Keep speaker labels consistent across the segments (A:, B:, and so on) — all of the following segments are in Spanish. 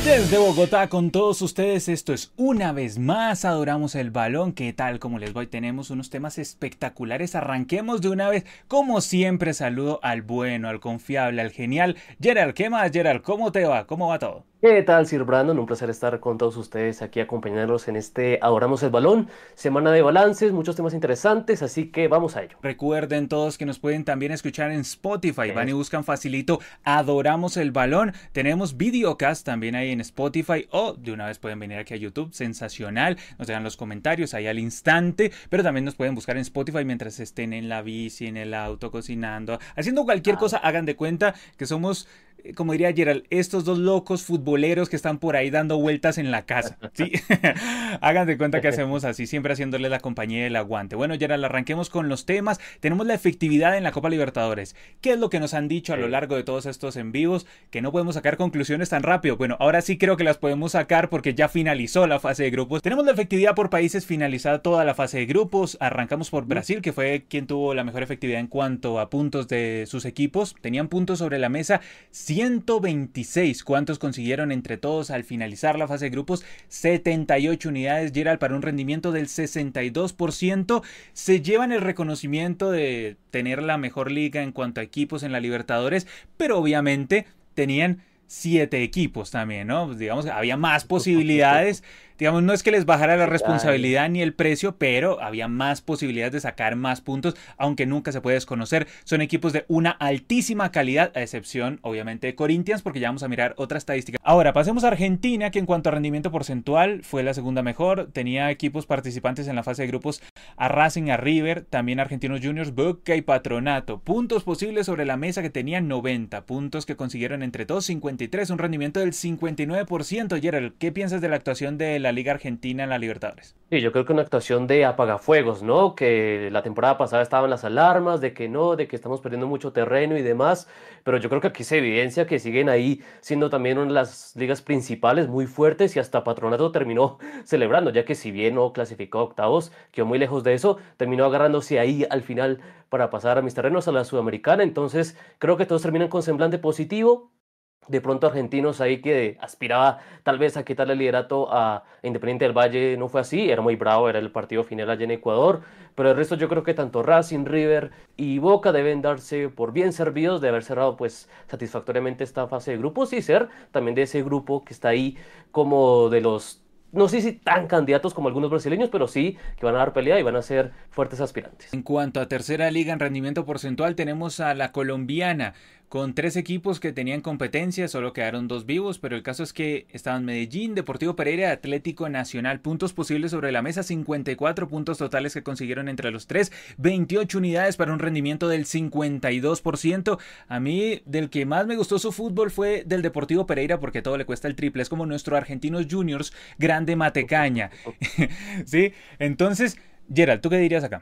A: Desde Bogotá con todos ustedes, esto es una vez más Adoramos el Balón. ¿Qué tal? ¿Cómo les va? Hoy tenemos unos temas espectaculares. Arranquemos de una vez. Como siempre, saludo al bueno, al confiable, al genial Gerald. ¿Qué más, Gerald? ¿Cómo te va? ¿Cómo va todo?
B: ¿Qué tal, Sir Brandon? Un placer estar con todos ustedes aquí, acompañarlos en este Adoramos el Balón, semana de balances, muchos temas interesantes, así que vamos a ello.
A: Recuerden todos que nos pueden también escuchar en Spotify. Van y
B: Es-
A: buscan facilito Adoramos el Balón. Tenemos videocast también ahí en Spotify o de una vez pueden venir aquí a YouTube. Sensacional. Nos dejan los comentarios ahí al instante. Pero también nos pueden buscar en Spotify mientras estén en la bici, en el auto, cocinando, haciendo cualquier
B: ah,
A: cosa. Hagan de cuenta que somos, como diría Gerald, estos dos locos futboleros que están por ahí dando vueltas en la casa, ¿sí? Hagan de cuenta que hacemos así, siempre haciéndole la compañía y el aguante. Bueno, Gerald, arranquemos con los temas. Tenemos la efectividad en la Copa Libertadores. ¿Qué es lo que nos han dicho a lo
B: eh,
A: largo de todos estos en vivos? Que no podemos sacar conclusiones tan rápido. Bueno, ahora sí creo que las podemos sacar porque ya finalizó la fase de grupos. Tenemos la efectividad por países finalizada toda la fase de grupos. Arrancamos por Brasil, que fue quien tuvo la mejor efectividad en cuanto a puntos de sus equipos. Tenían puntos sobre la mesa 126. ¿Cuántos consiguieron entre todos al finalizar la fase de grupos? 78 unidades, Gerald, para un rendimiento del 62%. Se llevan el reconocimiento de tener la mejor liga en cuanto a equipos en la Libertadores, pero obviamente tenían 7 equipos también, ¿no? Pues digamos que había más posibilidades. Digamos, no es que les bajara la
B: ya,
A: responsabilidad ni el precio, pero había más posibilidades de sacar más puntos, aunque nunca se puede desconocer. Son equipos de una altísima calidad, a excepción, obviamente, de Corinthians, porque ya vamos a mirar otra estadística. Ahora, pasemos a Argentina, que en cuanto a rendimiento porcentual fue la segunda mejor. Tenía equipos participantes en la fase de grupos a Racing, a River, también Argentinos Juniors, Boca y Patronato. Puntos posibles sobre la mesa que tenían 90, puntos que consiguieron entre todos 53, un rendimiento del 59%. Gerald, ¿qué piensas de la actuación de la Liga Argentina en la Libertadores?
B: sí, yo creo que una actuación de apagafuegos, ¿no? Que la temporada pasada estaban las alarmas de que no, de que estamos perdiendo mucho terreno y demás, pero yo creo que aquí se evidencia que siguen ahí siendo también una de las ligas principales muy fuertes y hasta Patronato terminó celebrando, ya que si bien no clasificó a octavos, quedó muy lejos de eso, terminó agarrándose ahí al final para pasar a mis terrenos a la Sudamericana, entonces creo que todos terminan con semblante positivo. De pronto Argentinos ahí que aspiraba tal vez a quitarle el liderato a Independiente del Valle no fue así, era muy bravo, era el partido final allá en Ecuador, pero el resto yo creo que tanto Racing, River y Boca deben darse por bien servidos de haber cerrado pues satisfactoriamente esta fase de grupos y ser también de ese grupo que está ahí como de los, no sé si tan candidatos como algunos brasileños, pero sí que van a dar pelea y van a ser fuertes aspirantes.
A: En cuanto a tercera liga en rendimiento porcentual, tenemos a la colombiana con 3 equipos que tenían competencia, solo quedaron 2 vivos, pero el caso es que estaban Medellín, Deportivo Pereira y Atlético Nacional. Puntos posibles sobre la mesa, 54 puntos totales que consiguieron entre los tres, 28 unidades para un rendimiento del 52%. A mí, del que más me gustó su fútbol fue del Deportivo Pereira porque todo le cuesta el triple. Es como nuestro Argentinos Juniors, grande matecaña. ¿Sí? Entonces, Gerald, ¿tú qué dirías acá?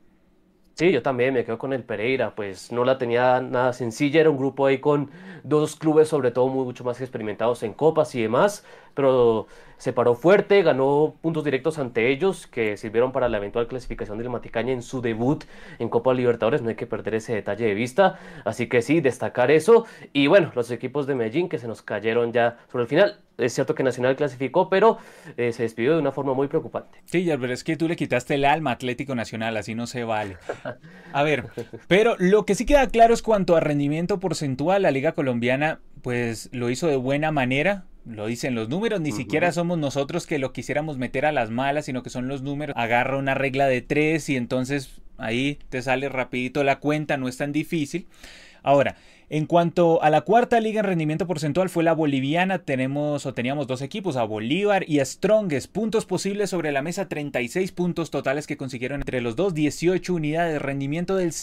B: Sí, yo también me quedo con el Pereira, pues no la tenía nada sencilla, era un grupo ahí con dos clubes sobre todo mucho más experimentados en copas y demás, pero se paró fuerte, ganó puntos directos ante ellos que sirvieron para la eventual clasificación del Maticaña en su debut en Copa Libertadores, no hay que perder ese detalle de vista, así que sí, destacar eso, y bueno, los equipos de Medellín que se nos cayeron ya sobre el final, es cierto que Nacional clasificó, pero se despidió de una forma muy preocupante.
A: Sí, pero es que tú le quitaste el alma a Atlético Nacional, así no se vale. A ver, pero lo que sí queda claro es cuanto a rendimiento porcentual, la Liga Colombiana pues lo hizo de buena manera. Lo dicen los números, ni siquiera
B: Ujú.
A: somos nosotros que lo quisiéramos meter a las malas, sino que son los números. Agarra una regla de 3 y entonces ahí te sale rapidito la cuenta, no es tan difícil. Ahora, en cuanto a la cuarta liga en rendimiento porcentual fue la boliviana, teníamos 2 equipos, a Bolívar y a Strongest, puntos posibles sobre la mesa, 36 puntos totales que consiguieron entre los dos, 18 unidades, rendimiento del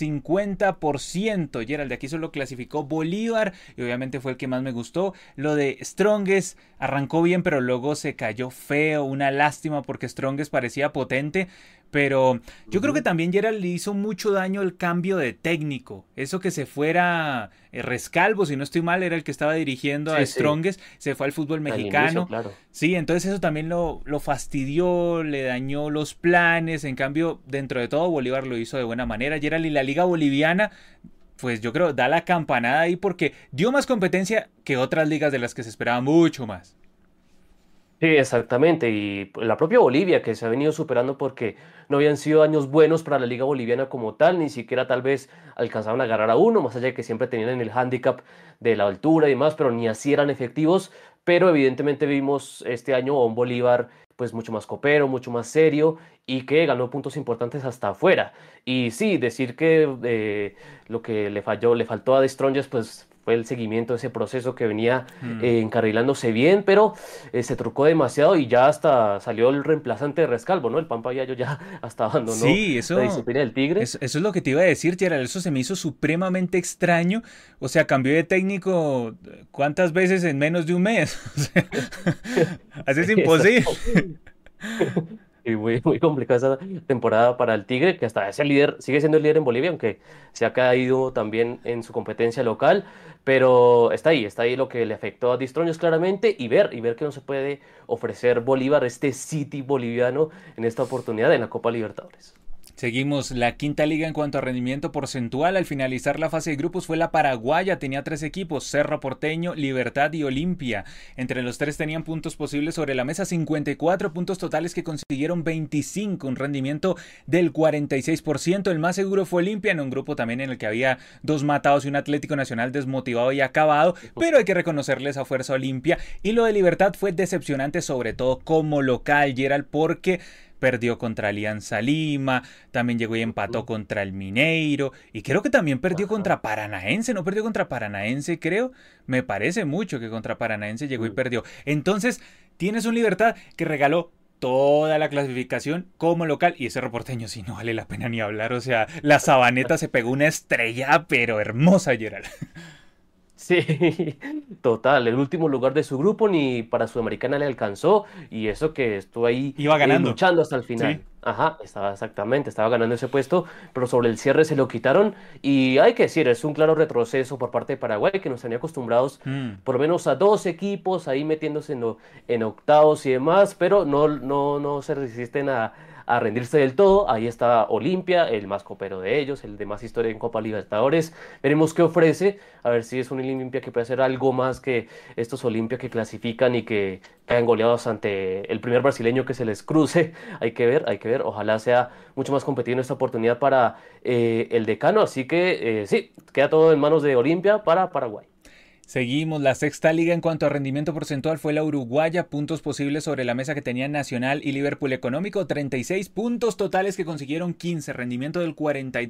A: 50%. Gerald, de aquí solo clasificó Bolívar y obviamente fue el que más me gustó. Lo de Strongest arrancó bien, pero luego se cayó feo, una lástima porque Strongest parecía potente. Pero yo creo que
B: Ujú.
A: también Gerald le hizo mucho daño el cambio de técnico. Eso que se fuera Rescalvo, si no estoy mal, era el que estaba dirigiendo a
B: Sí, sí,
A: Strongest, se fue al fútbol
B: al inicio,
A: mexicano.
B: claro.
A: Sí, entonces eso también lo fastidió, le dañó los planes. En cambio, dentro de todo, Bolívar lo hizo de buena manera. Gerald, y la liga boliviana, pues yo creo, da la campanada ahí porque dio más competencia que otras ligas de las que se esperaba mucho más.
B: Sí, exactamente. Y la propia Bolivia, que se ha venido superando porque no habían sido años buenos para la Liga Boliviana como tal, ni siquiera tal vez alcanzaban a agarrar a uno, más allá de que siempre tenían el hándicap de la altura y demás, pero ni así eran efectivos. Pero evidentemente vimos este año a un Bolívar pues mucho más copero, mucho más serio y que ganó puntos importantes hasta afuera. Y sí, decir que lo que le falló, le faltó a The Strongest, pues fue el seguimiento de ese proceso que venía
A: Mm.
B: encarrilándose bien, pero se trucó demasiado y ya hasta salió el reemplazante de Rescalvo, ¿no? El Pampa Yayo ya hasta abandonó
A: Sí,
B: la
A: eso,
B: disciplina del Tigre.
A: eso es lo que te iba a decir, Gerald. Eso se me hizo supremamente extraño. O sea, cambió de técnico ¿cuántas veces en menos de un mes? O sea, así
B: Sí,
A: es imposible.
B: exacto. Y muy complicada esa temporada para el Tigre, que hasta es el líder, sigue siendo el líder en Bolivia, aunque se ha caído también en su competencia local, pero está ahí lo que le afectó a Distroños claramente y ver que no se puede ofrecer Bolívar, este City boliviano, en esta oportunidad en la Copa Libertadores.
A: Seguimos la quinta liga en cuanto a rendimiento porcentual. Al finalizar la fase de grupos fue la paraguaya, tenía tres equipos, Cerro Porteño, Libertad y Olimpia. Entre los tres tenían puntos posibles sobre la mesa, 54 puntos totales que consiguieron 25, un rendimiento del 46%. El más seguro fue Olimpia, en un grupo también en el que había dos matados y un Atlético Nacional desmotivado y acabado, pero hay que reconocerle esa fuerza a Olimpia. Y lo de Libertad fue decepcionante, sobre todo como local, Gerald, porque perdió contra Alianza Lima, también llegó y empató contra el Mineiro, y creo que también perdió
B: Ajá.
A: contra Paranaense, no perdió contra Paranaense, creo, me parece mucho que contra Paranaense llegó y
B: Mm.
A: perdió. Entonces, tienes un Libertad que regaló toda la clasificación como local, y ese reporteño sí no vale la pena ni hablar, o sea, la Sabaneta se pegó una estrella, pero hermosa, Gerald.
B: Sí, total, el último lugar de su grupo ni para Sudamericana le alcanzó y eso que estuvo ahí
A: Iba ganando,
B: luchando hasta el
A: sí.
B: final. Ajá, estaba exactamente, estaba ganando ese puesto, pero sobre el cierre se lo quitaron y hay que decir, es un claro retroceso por parte de Paraguay que nos tenía acostumbrados
A: Mm.
B: por lo menos a dos equipos ahí metiéndose en octavos y demás, pero no se resisten a rendirse del todo. Ahí está Olimpia, el más copero de ellos, el de más historia en Copa Libertadores. Veremos qué ofrece, a ver si es un Olimpia que puede hacer algo más que estos Olimpia que clasifican y que caen goleados ante el primer brasileño que se les cruce. Hay que ver. Ojalá sea mucho más competido en esta oportunidad para el decano. Así que sí, queda todo en manos de Olimpia para Paraguay.
A: Seguimos, la sexta liga en cuanto a rendimiento porcentual fue la uruguaya, puntos posibles sobre la mesa que tenían Nacional y Liverpool Económico, 36 puntos totales que consiguieron 15, rendimiento del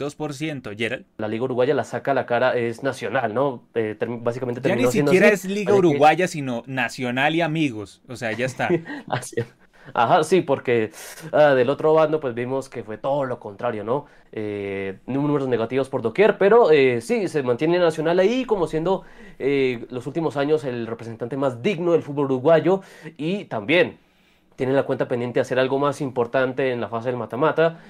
A: 42%. Gerald.
B: La Liga Uruguaya la saca a la cara, es nacional, ¿no? Básicamente
A: Ya ni
B: terminó siendo
A: siquiera
B: así.
A: es liga
B: Así que
A: uruguaya, sino Nacional y Amigos, o sea, ya está.
B: así es. Ajá, sí, porque del otro bando pues vimos que fue todo lo contrario, ¿no? Números negativos por doquier, pero sí, se mantiene Nacional ahí como siendo los últimos años el representante más digno del fútbol uruguayo y también tiene la cuenta pendiente de hacer algo más importante en la fase del mata-mata,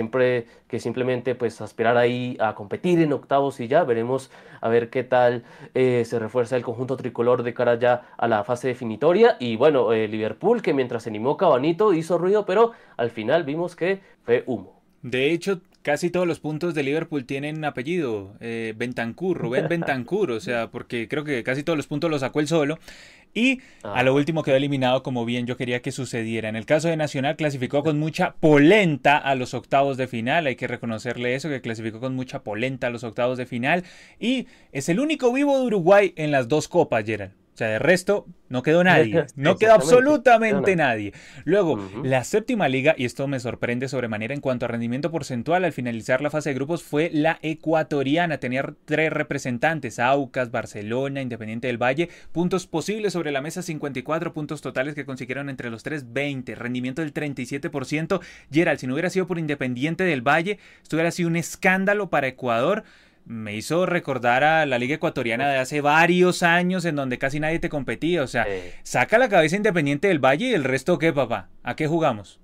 B: que simplemente pues aspirar ahí a competir en octavos y ya veremos a ver qué tal se refuerza el conjunto tricolor de cara ya a la fase definitoria. Y bueno, Liverpool que mientras se animó Cabanito hizo ruido, pero al final vimos que fue humo.
A: De hecho, casi todos los puntos de Liverpool tienen apellido, Bentancur, Rubén Bentancur, o sea, porque creo que casi todos los puntos los sacó él solo. Y a lo
B: Ajá.
A: último quedó eliminado como bien yo quería que sucediera. En el caso de Nacional clasificó con mucha polenta a los octavos de final. Hay que reconocerle eso, que clasificó con mucha polenta a los octavos de final. Y es el único vivo de Uruguay en las dos copas, Gerald. O sea, de resto, no quedó nadie.
B: Sí,
A: No quedó
B: exactamente. Quedó
A: absolutamente
B: nada.
A: nadie. Luego,
B: Ujú.
A: la séptima liga, y esto me sorprende sobremanera en cuanto a rendimiento porcentual, al finalizar la fase de grupos fue la ecuatoriana. Tenía tres representantes, Aucas, Barcelona, Independiente del Valle. Puntos posibles sobre la mesa, 54 puntos totales que consiguieron entre los tres, 20. Rendimiento del 37%. Gerald, si no hubiera sido por Independiente del Valle, esto hubiera sido un escándalo para Ecuador. Me hizo recordar a la Liga Ecuatoriana de hace varios años en donde casi nadie te competía. O sea,
B: Eh,
A: saca la cabeza Independiente del Valle y el resto ¿qué, papá? ¿A qué jugamos?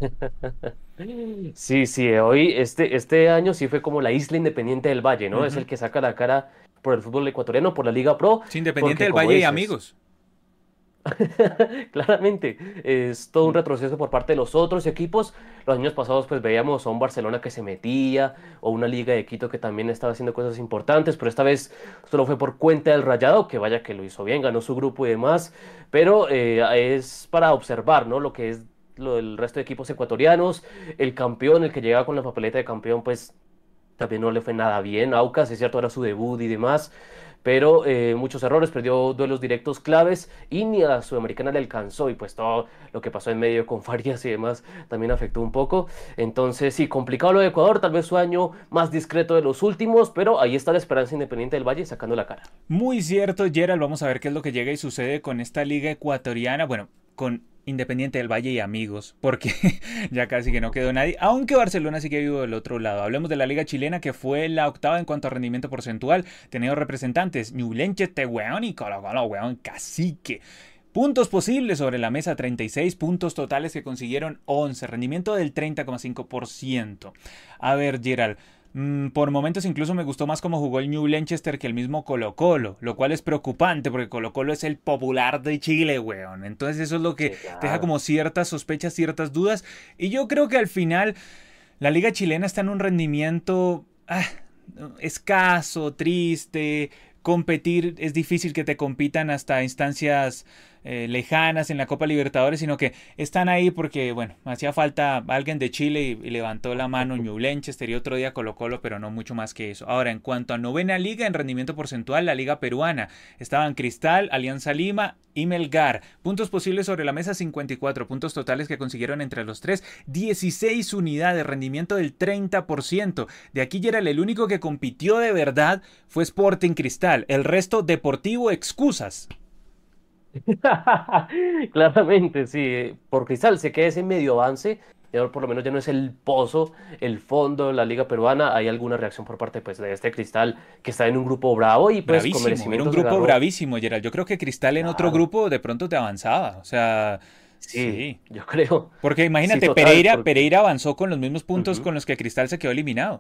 B: Sí, sí, hoy este año sí fue como la isla independiente del Valle, ¿no? Es
A: Ujú.
B: el que saca la cara por el fútbol ecuatoriano, por la Liga Pro,
A: Sí, Independiente
B: porque
A: del
B: como
A: Valle y
B: dices,
A: amigos.
B: Claramente, es todo un retroceso por parte de los otros equipos. Los años pasados pues veíamos a un Barcelona que se metía, o una Liga de Quito que también estaba haciendo cosas importantes, pero esta vez solo fue por cuenta del Rayado, que vaya que lo hizo bien, ganó su grupo y demás, pero es para observar, ¿no? Lo que es lo del resto de equipos ecuatorianos. El campeón, el que llegaba con la papeleta de campeón, pues también no le fue nada bien. Aucas, es cierto, era su debut y demás, pero muchos errores, perdió duelos directos claves y ni a Sudamericana le alcanzó. Y pues todo lo que pasó en medio con Farias y demás también afectó un poco. Entonces, sí, complicado lo de Ecuador, tal vez su año más discreto de los últimos, pero ahí está la esperanza Independiente del Valle sacando la cara.
A: Muy cierto, Gerald. Vamos a ver qué es lo que llega y sucede con esta liga ecuatoriana. Bueno, con Independiente del Valle y amigos, porque ya casi que no quedó nadie, aunque Barcelona sí que vivo del otro lado. Hablemos de la liga chilena, que fue la octava en cuanto a rendimiento porcentual, teniendo representantes Ñublense, Tehueón y Colo-Colo, weón, Cacique. Puntos posibles sobre la mesa, 36 puntos totales que consiguieron 11, rendimiento del 30,5%. A ver, Gerald, por momentos incluso me gustó más cómo jugó el New Lancaster que el mismo Colo-Colo, lo cual es preocupante porque Colo-Colo es el popular de Chile, weón. Entonces eso es lo que
B: Sí,
A: deja
B: claro.
A: como ciertas sospechas, ciertas dudas. Y yo creo que al final la liga chilena está en un rendimiento escaso, triste. Competir es difícil, que te compitan hasta instancias lejanas en la Copa Libertadores, sino que están ahí porque, bueno, hacía falta alguien de Chile y levantó la mano Ñublense, y otro día Colo-Colo, pero no mucho más que eso. Ahora, en cuanto a novena liga en rendimiento porcentual, la liga peruana, estaban Cristal, Alianza Lima y Melgar. Puntos posibles sobre la mesa, 54 puntos totales que consiguieron entre los tres, 16 unidades, rendimiento del 30%. De aquí ya era el único que compitió de verdad fue Sporting Cristal, el resto Deportivo excusas.
B: Claramente, sí. Por Cristal sé que ese medio avance, ya por lo menos ya no es el pozo, el fondo de la Liga Peruana. Hay alguna reacción por parte pues, de este Cristal que está en un grupo bravo y pues con
A: Bravísimo, era un
B: merecimiento se
A: grupo
B: agarró.
A: bravísimo, Gerald. Yo creo que Cristal en otro
B: Claro,
A: grupo de pronto te avanzaba. O sea,
B: sí,
A: sí.
B: yo creo.
A: Porque
B: Sí,
A: imagínate,
B: total, porque...
A: Pereira avanzó con los mismos puntos
B: Ujú.
A: con los que Cristal se quedó eliminado.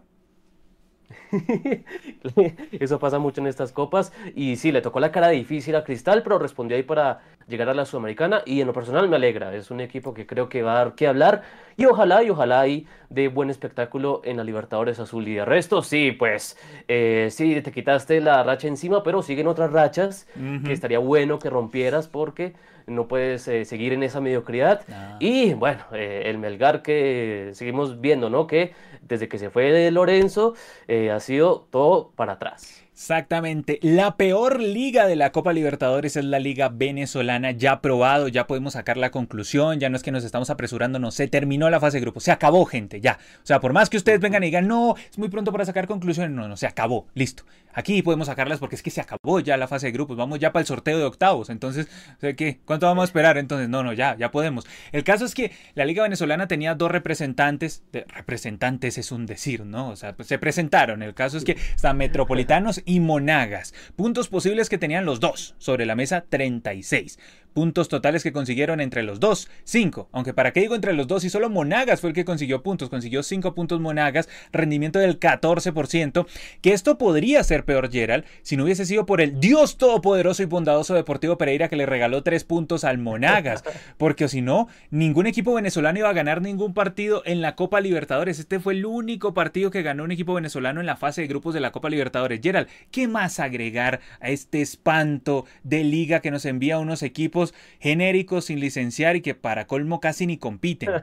B: Eso pasa mucho en estas copas. Y sí, le tocó la cara difícil a Cristal, pero respondió ahí para llegar a la Sudamericana. Y en lo personal me alegra. Es un equipo que creo que va a dar que hablar. Y ojalá ahí de buen espectáculo en la Libertadores Azul. Y de resto, sí, pues sí, te quitaste la racha encima, pero siguen otras rachas que
A: Ujú.
B: estaría bueno que rompieras porque no puedes seguir en esa mediocridad.
A: Ah.
B: Y bueno, el Melgar que seguimos viendo, ¿no? Que desde que se fue de Lorenzo ha sido todo para atrás.
A: Exactamente. La peor liga de la Copa Libertadores es la liga venezolana. Ya probado, ya podemos sacar la conclusión. Ya no es que nos estamos apresurando, no. Se terminó la fase de grupo. Se acabó, gente, ya. O sea, por más que ustedes vengan
B: Ujú.
A: y digan, no, es muy pronto para sacar conclusiones. No, no, se acabó. Listo. Aquí podemos sacarlas porque es que se acabó ya la fase de grupos. Vamos ya para el sorteo de octavos. Entonces, ¿qué? ¿Cuánto vamos a esperar? Entonces, no, no, ya podemos. El caso es que la liga venezolana tenía dos representantes. Representantes es un decir, ¿no? O sea, pues se presentaron. El caso es que están Metropolitanos y Monagas. Puntos posibles que tenían los dos sobre la mesa, 36. Puntos totales que consiguieron entre los dos, 5. Aunque para qué digo entre los dos, si solo Monagas fue el que consiguió puntos. Consiguió 5 puntos Monagas, rendimiento del 14%. Que esto podría ser peor, Gerald, si no hubiese sido por el Dios todopoderoso y bondadoso Deportivo Pereira que le regaló 3 puntos al Monagas. Porque si no, ningún equipo venezolano iba a ganar ningún partido en la Copa Libertadores. Este fue el único partido que ganó un equipo venezolano en la fase de grupos de la Copa Libertadores. Gerald, ¿qué más agregar a este espanto de liga que nos envía unos equipos genéricos sin licenciar y que para colmo casi ni compiten?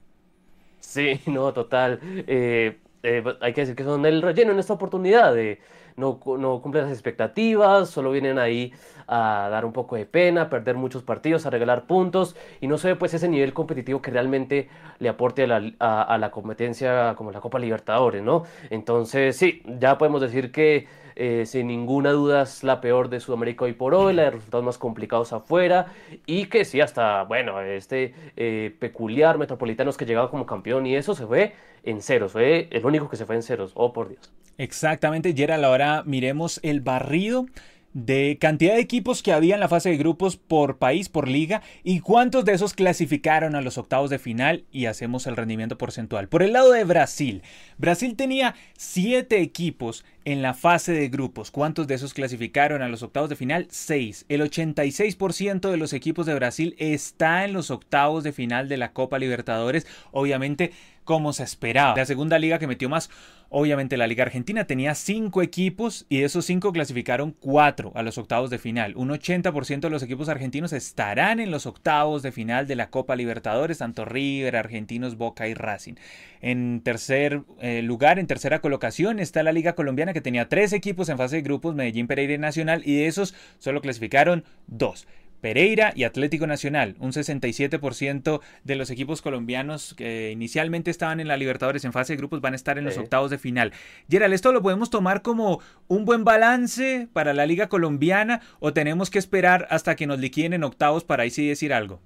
B: Sí, no, total. Hay que decir que son el relleno en esta oportunidad. No cumplen las expectativas, solo vienen ahí a dar un poco de pena, a perder muchos partidos, a regalar puntos y no se ve pues ese nivel competitivo que realmente le aporte a la competencia como la Copa Libertadores, ¿no? Entonces, sí, ya podemos decir que sin ninguna duda es la peor de Sudamérica hoy por hoy, la de resultados más complicados afuera y que sí, hasta, bueno, este peculiar Metropolitanos que llegaba como campeón y eso se fue en ceros, fue el único que se fue en ceros, oh por Dios.
A: Exactamente, Gerald. Ahora miremos el barrido. de cantidad de equipos que había en la fase de grupos por país, por liga, y cuántos de esos clasificaron a los octavos de final, y hacemos el rendimiento porcentual. Por el lado de Brasil, Brasil tenía 7 equipos en la fase de grupos. ¿Cuántos de esos clasificaron a los octavos de final? 6. El 86% de los equipos de Brasil está en los octavos de final de la Copa Libertadores, obviamente como se esperaba. La segunda liga que metió más, obviamente la Liga Argentina, tenía 5 equipos y de esos 5 clasificaron 4 a los octavos de final. Un 80% de los equipos argentinos estarán en los octavos de final de la Copa Libertadores, tanto River, Argentinos, Boca y Racing. En tercer lugar, en tercera colocación, está la Liga Colombiana, que tenía 3 equipos en fase de grupos, Medellín, Pereira y Nacional, y de esos solo clasificaron 2. Pereira y Atlético Nacional. Un 67% de los equipos colombianos que inicialmente estaban en la Libertadores en fase de grupos van a estar en los octavos de final. Gerald, ¿esto lo podemos tomar como un buen balance para la Liga Colombiana o tenemos que esperar hasta que nos liquiden en octavos para ahí sí decir algo?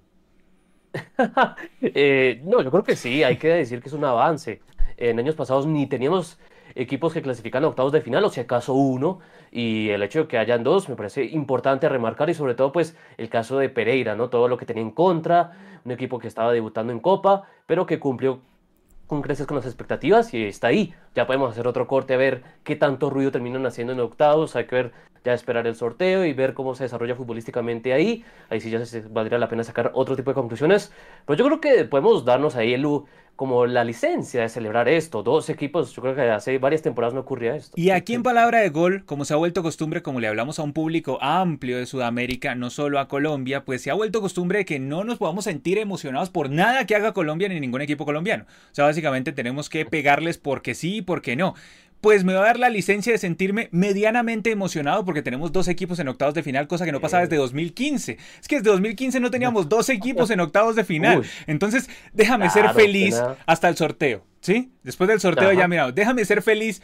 B: No, yo creo que sí, hay que decir que es un avance. En años pasados ni teníamos equipos que clasifican a octavos de final, o si acaso uno, y el hecho de que hayan 2 me parece importante remarcar, y sobre todo pues el caso de Pereira, ¿no? Todo lo que tenía en contra, un equipo que estaba debutando en Copa, pero que cumplió con creces con las expectativas y está ahí. Ya podemos hacer otro corte a ver qué tanto ruido terminan haciendo en octavos, hay que ver, ya esperar el sorteo y ver cómo se desarrolla futbolísticamente ahí. Ahí sí ya valdría la pena sacar otro tipo de conclusiones, pero yo creo que podemos darnos ahí como la licencia de celebrar esto. 2 equipos, yo creo que hace varias temporadas no ocurría esto.
A: Y aquí en Palabra de Gol, como se ha vuelto costumbre, como le hablamos a un público amplio de Sudamérica, no solo a Colombia, pues se ha vuelto costumbre de que no nos podamos sentir emocionados por nada que haga Colombia ni ningún equipo colombiano. O sea, básicamente tenemos que pegarles porque sí y porque no. Pues me va a dar la licencia de sentirme medianamente emocionado porque tenemos 2 equipos en octavos de final, cosa que no pasaba desde 2015. Es que desde 2015 no teníamos 2 equipos en octavos de final. Entonces, déjame ser feliz hasta el sorteo, ¿sí? Después del sorteo ya, mira, déjame ser feliz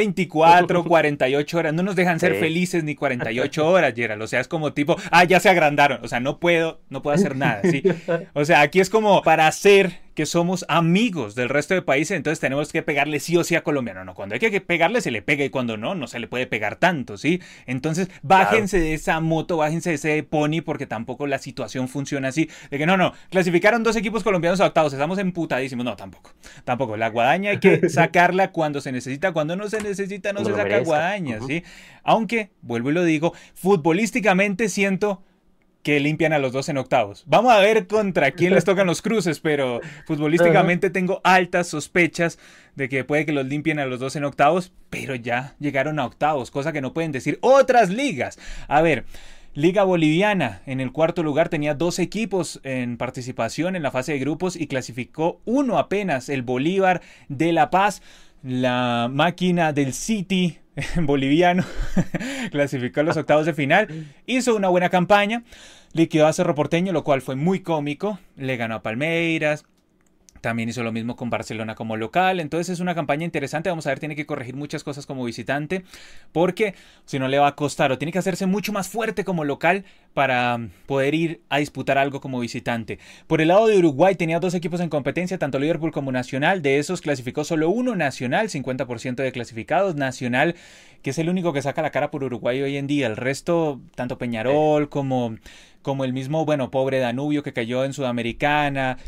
A: 24, 48 horas. No nos dejan ser felices ni 48 horas, Gerald. O sea, es como tipo, ya se agrandaron. O sea, no puedo hacer nada, ¿sí? O sea, aquí es como para hacer que somos amigos del resto de países, entonces tenemos que pegarle sí o sí a Colombia. No, cuando hay que pegarle se le pega y cuando no, no se le puede pegar tanto, ¿sí? Entonces, bájense de esa moto, bájense de ese pony, porque tampoco la situación funciona así, de que no, clasificaron 2 equipos colombianos a octavos, estamos emputadísimos. No, tampoco. La guadaña hay que sacarla cuando se necesita, cuando no se necesita, no se saca guadaña, ¿sí? Aunque, vuelvo y lo digo, futbolísticamente siento que limpian a los 2 en octavos. Vamos a ver contra quién les tocan los cruces, pero futbolísticamente tengo altas sospechas de que puede que los limpien a los 2 en octavos, pero ya llegaron a octavos, cosa que no pueden decir otras ligas. A ver, Liga Boliviana en el cuarto lugar tenía 2 equipos en participación en la fase de grupos y clasificó 1 apenas, el Bolívar de La Paz. La máquina del City boliviano clasificó a los octavos de final, hizo una buena campaña, liquidó a Cerro Porteño, lo cual fue muy cómico, le ganó a Palmeiras, también hizo lo mismo con Barcelona como local. Entonces es una campaña interesante. Vamos a ver, tiene que corregir muchas cosas como visitante, porque si no le va a costar, o tiene que hacerse mucho más fuerte como local para poder ir a disputar algo como visitante. Por el lado de Uruguay tenía 2 equipos en competencia, tanto Liverpool como Nacional. De esos clasificó solo uno, Nacional, 50% de clasificados. Nacional, que es el único que saca la cara por Uruguay hoy en día. El resto, tanto Peñarol como el mismo, pobre Danubio que cayó en Sudamericana,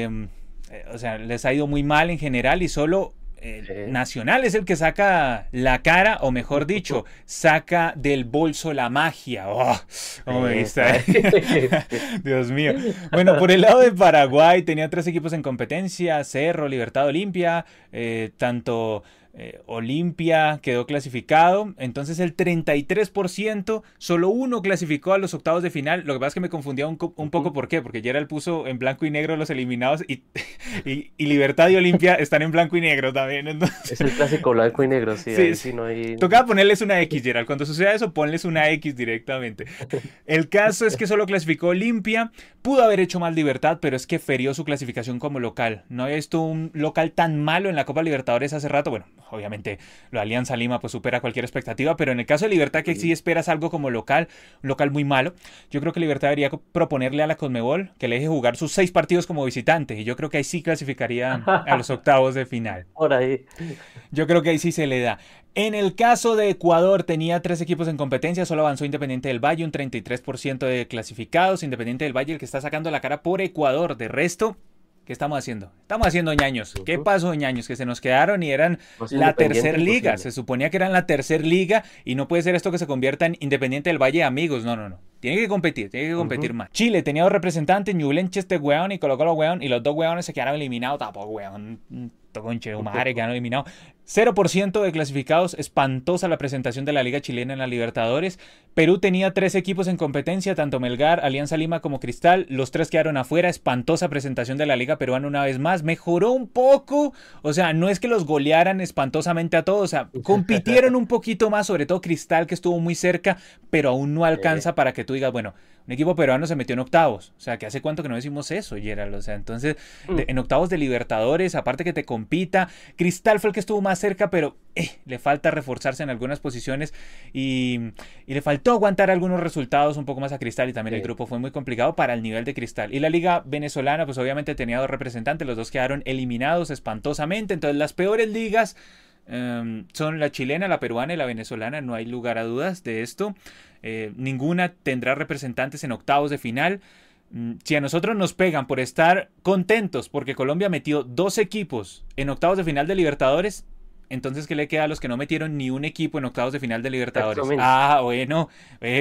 A: o sea, les ha ido muy mal en general y solo Nacional es el que saca la cara, o mejor dicho, saca del bolso la magia. ¿Cómo me viste? Dios mío. Bueno, por el lado de Paraguay tenía 3 equipos en competencia, Cerro, Libertad, Olimpia, tanto Olimpia quedó clasificado, entonces el 33%, solo uno clasificó a los octavos de final. Lo que pasa es que me confundía un poco. ¿Por qué? Porque Gerald puso en blanco y negro los eliminados y Libertad y Olimpia están en blanco y negro también. Entonces... Es
B: el clásico blanco y negro, sí. Ahí sí no hay...
A: Tocaba ponerles una X, Gerald. Cuando suceda eso, ponles una X directamente. El caso es que solo clasificó Olimpia. Pudo haber hecho más Libertad, pero es que ferió su clasificación como local. No había visto un local tan malo en la Copa Libertadores hace rato. Bueno, obviamente lo de Alianza Lima pues supera cualquier expectativa, pero en el caso de Libertad, que sí esperas algo como local, un local muy malo, yo creo que Libertad debería proponerle a la Conmebol que le deje jugar sus 6 partidos como visitante, y yo creo que ahí sí clasificaría a los octavos de final.
B: Por ahí.
A: Yo creo que ahí sí se le da. En el caso de Ecuador, tenía 3 equipos en competencia, solo avanzó Independiente del Valle, un 33% de clasificados. Independiente del Valle el que está sacando la cara por Ecuador. De resto, ¿qué estamos haciendo? Estamos haciendo ñaños. ¿Qué pasó, ñaños? Que se nos quedaron y eran la tercer liga. Se suponía que eran la tercer liga y no puede ser esto que se convierta en Independiente del Valle amigos. No, no, no. Tiene que competir más. Chile tenía 2 representantes, Ñublense este weón y Colo Colo weón, y los 2 weones se quedaron eliminados. Tampoco weón, conche madre, quedaron eliminados. 0% de clasificados, espantosa la presentación de la Liga Chilena en la Libertadores. Perú tenía 3 equipos en competencia, tanto Melgar, Alianza Lima como Cristal. Los 3 quedaron afuera, espantosa presentación de la Liga Peruana una vez más. Mejoró un poco, o sea, no es que los golearan espantosamente a todos, o sea, compitieron un poquito más, sobre todo Cristal que estuvo muy cerca, pero aún no alcanza para que tú digas, bueno, un equipo peruano se metió en octavos. O sea, que hace cuánto que no decimos eso, Gerald. O sea, entonces, en octavos de Libertadores, aparte que te compita, Cristal fue el que estuvo más cerca, pero le falta reforzarse en algunas posiciones y le faltó aguantar algunos resultados un poco más a Cristal y también el grupo fue muy complicado para el nivel de Cristal. Y la Liga Venezolana, pues obviamente tenía 2 representantes, los 2 quedaron eliminados espantosamente. Entonces, las peores ligas son la chilena, la peruana y la venezolana, no hay lugar a dudas de esto. Ninguna tendrá representantes en octavos de final. Si a nosotros nos pegan por estar contentos porque Colombia metió 2 equipos en octavos de final de Libertadores, entonces ¿qué le queda a los que no metieron ni un equipo en octavos de final de Libertadores? Ah, bueno,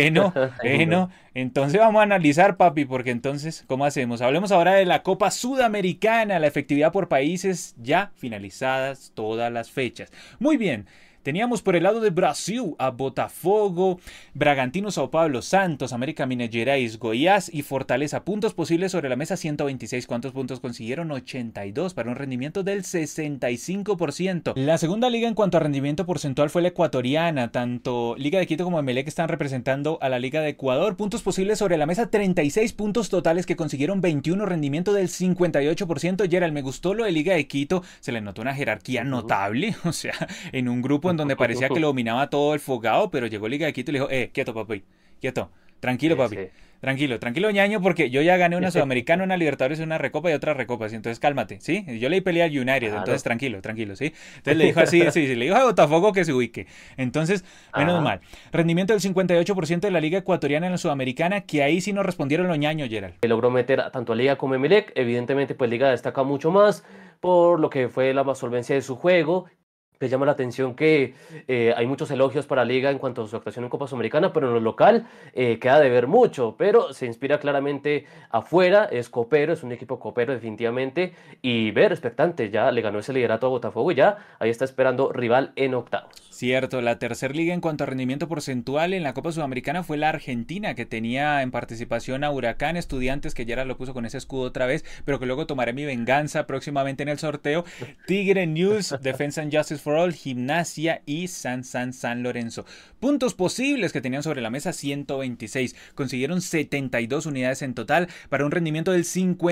A: entonces vamos a analizar, papi, porque entonces, ¿cómo hacemos? Hablemos ahora de la Copa Sudamericana, la efectividad por países ya finalizadas todas las fechas. Muy bien. Teníamos por el lado de Brasil a Botafogo, Bragantino, Sao Paulo, Santos, América Minas Gerais, Goiás y Fortaleza. Puntos posibles sobre la mesa 126. ¿Cuántos puntos consiguieron? 82 para un rendimiento del 65%. La segunda liga en cuanto a rendimiento porcentual fue la ecuatoriana. Tanto Liga de Quito como Emelec están representando a la Liga de Ecuador. Puntos posibles sobre la mesa 36 puntos totales que consiguieron 21, rendimiento del 58%. Gerald, me gustó lo de Liga de Quito. Se le notó una jerarquía notable. O sea, en un grupo en donde parecía que lo dominaba todo el fogado, pero llegó Liga de Quito y le dijo, quieto papi, quieto, tranquilo papi, tranquilo ñaño, porque yo ya gané una Sudamericana, una Libertadores, una Recopa y otra Recopa, entonces cálmate, ¿sí? Yo le peleé al United, entonces tranquilo, ¿sí? Entonces le dijo así, le dijo a Botafogo que se ubique, entonces, menos mal. Rendimiento del 58% de la Liga Ecuatoriana en la Sudamericana, que ahí sí nos respondieron los ñaños, Gerald.
B: Logró meter tanto a Liga como a Emelec, evidentemente pues Liga destaca mucho más por lo que fue la solvencia de su juego. Les llama la atención que hay muchos elogios para Liga en cuanto a su actuación en Copa Sudamericana, pero en lo local queda de ver mucho, pero se inspira claramente afuera, es copero, es un equipo copero definitivamente, y ver, expectante, ya le ganó ese liderato a Botafogo y ya ahí está esperando rival en octavos.
A: Cierto, la tercer liga en cuanto a rendimiento porcentual en la Copa Sudamericana fue la Argentina, que tenía en participación a Huracán, Estudiantes, que ya lo puso con ese escudo otra vez, pero que luego tomaré mi venganza próximamente en el sorteo. Tigre News, Defensa and Justice for All, Gimnasia y San Lorenzo. Puntos posibles que tenían sobre la mesa 126. Consiguieron 72 unidades en total para un rendimiento del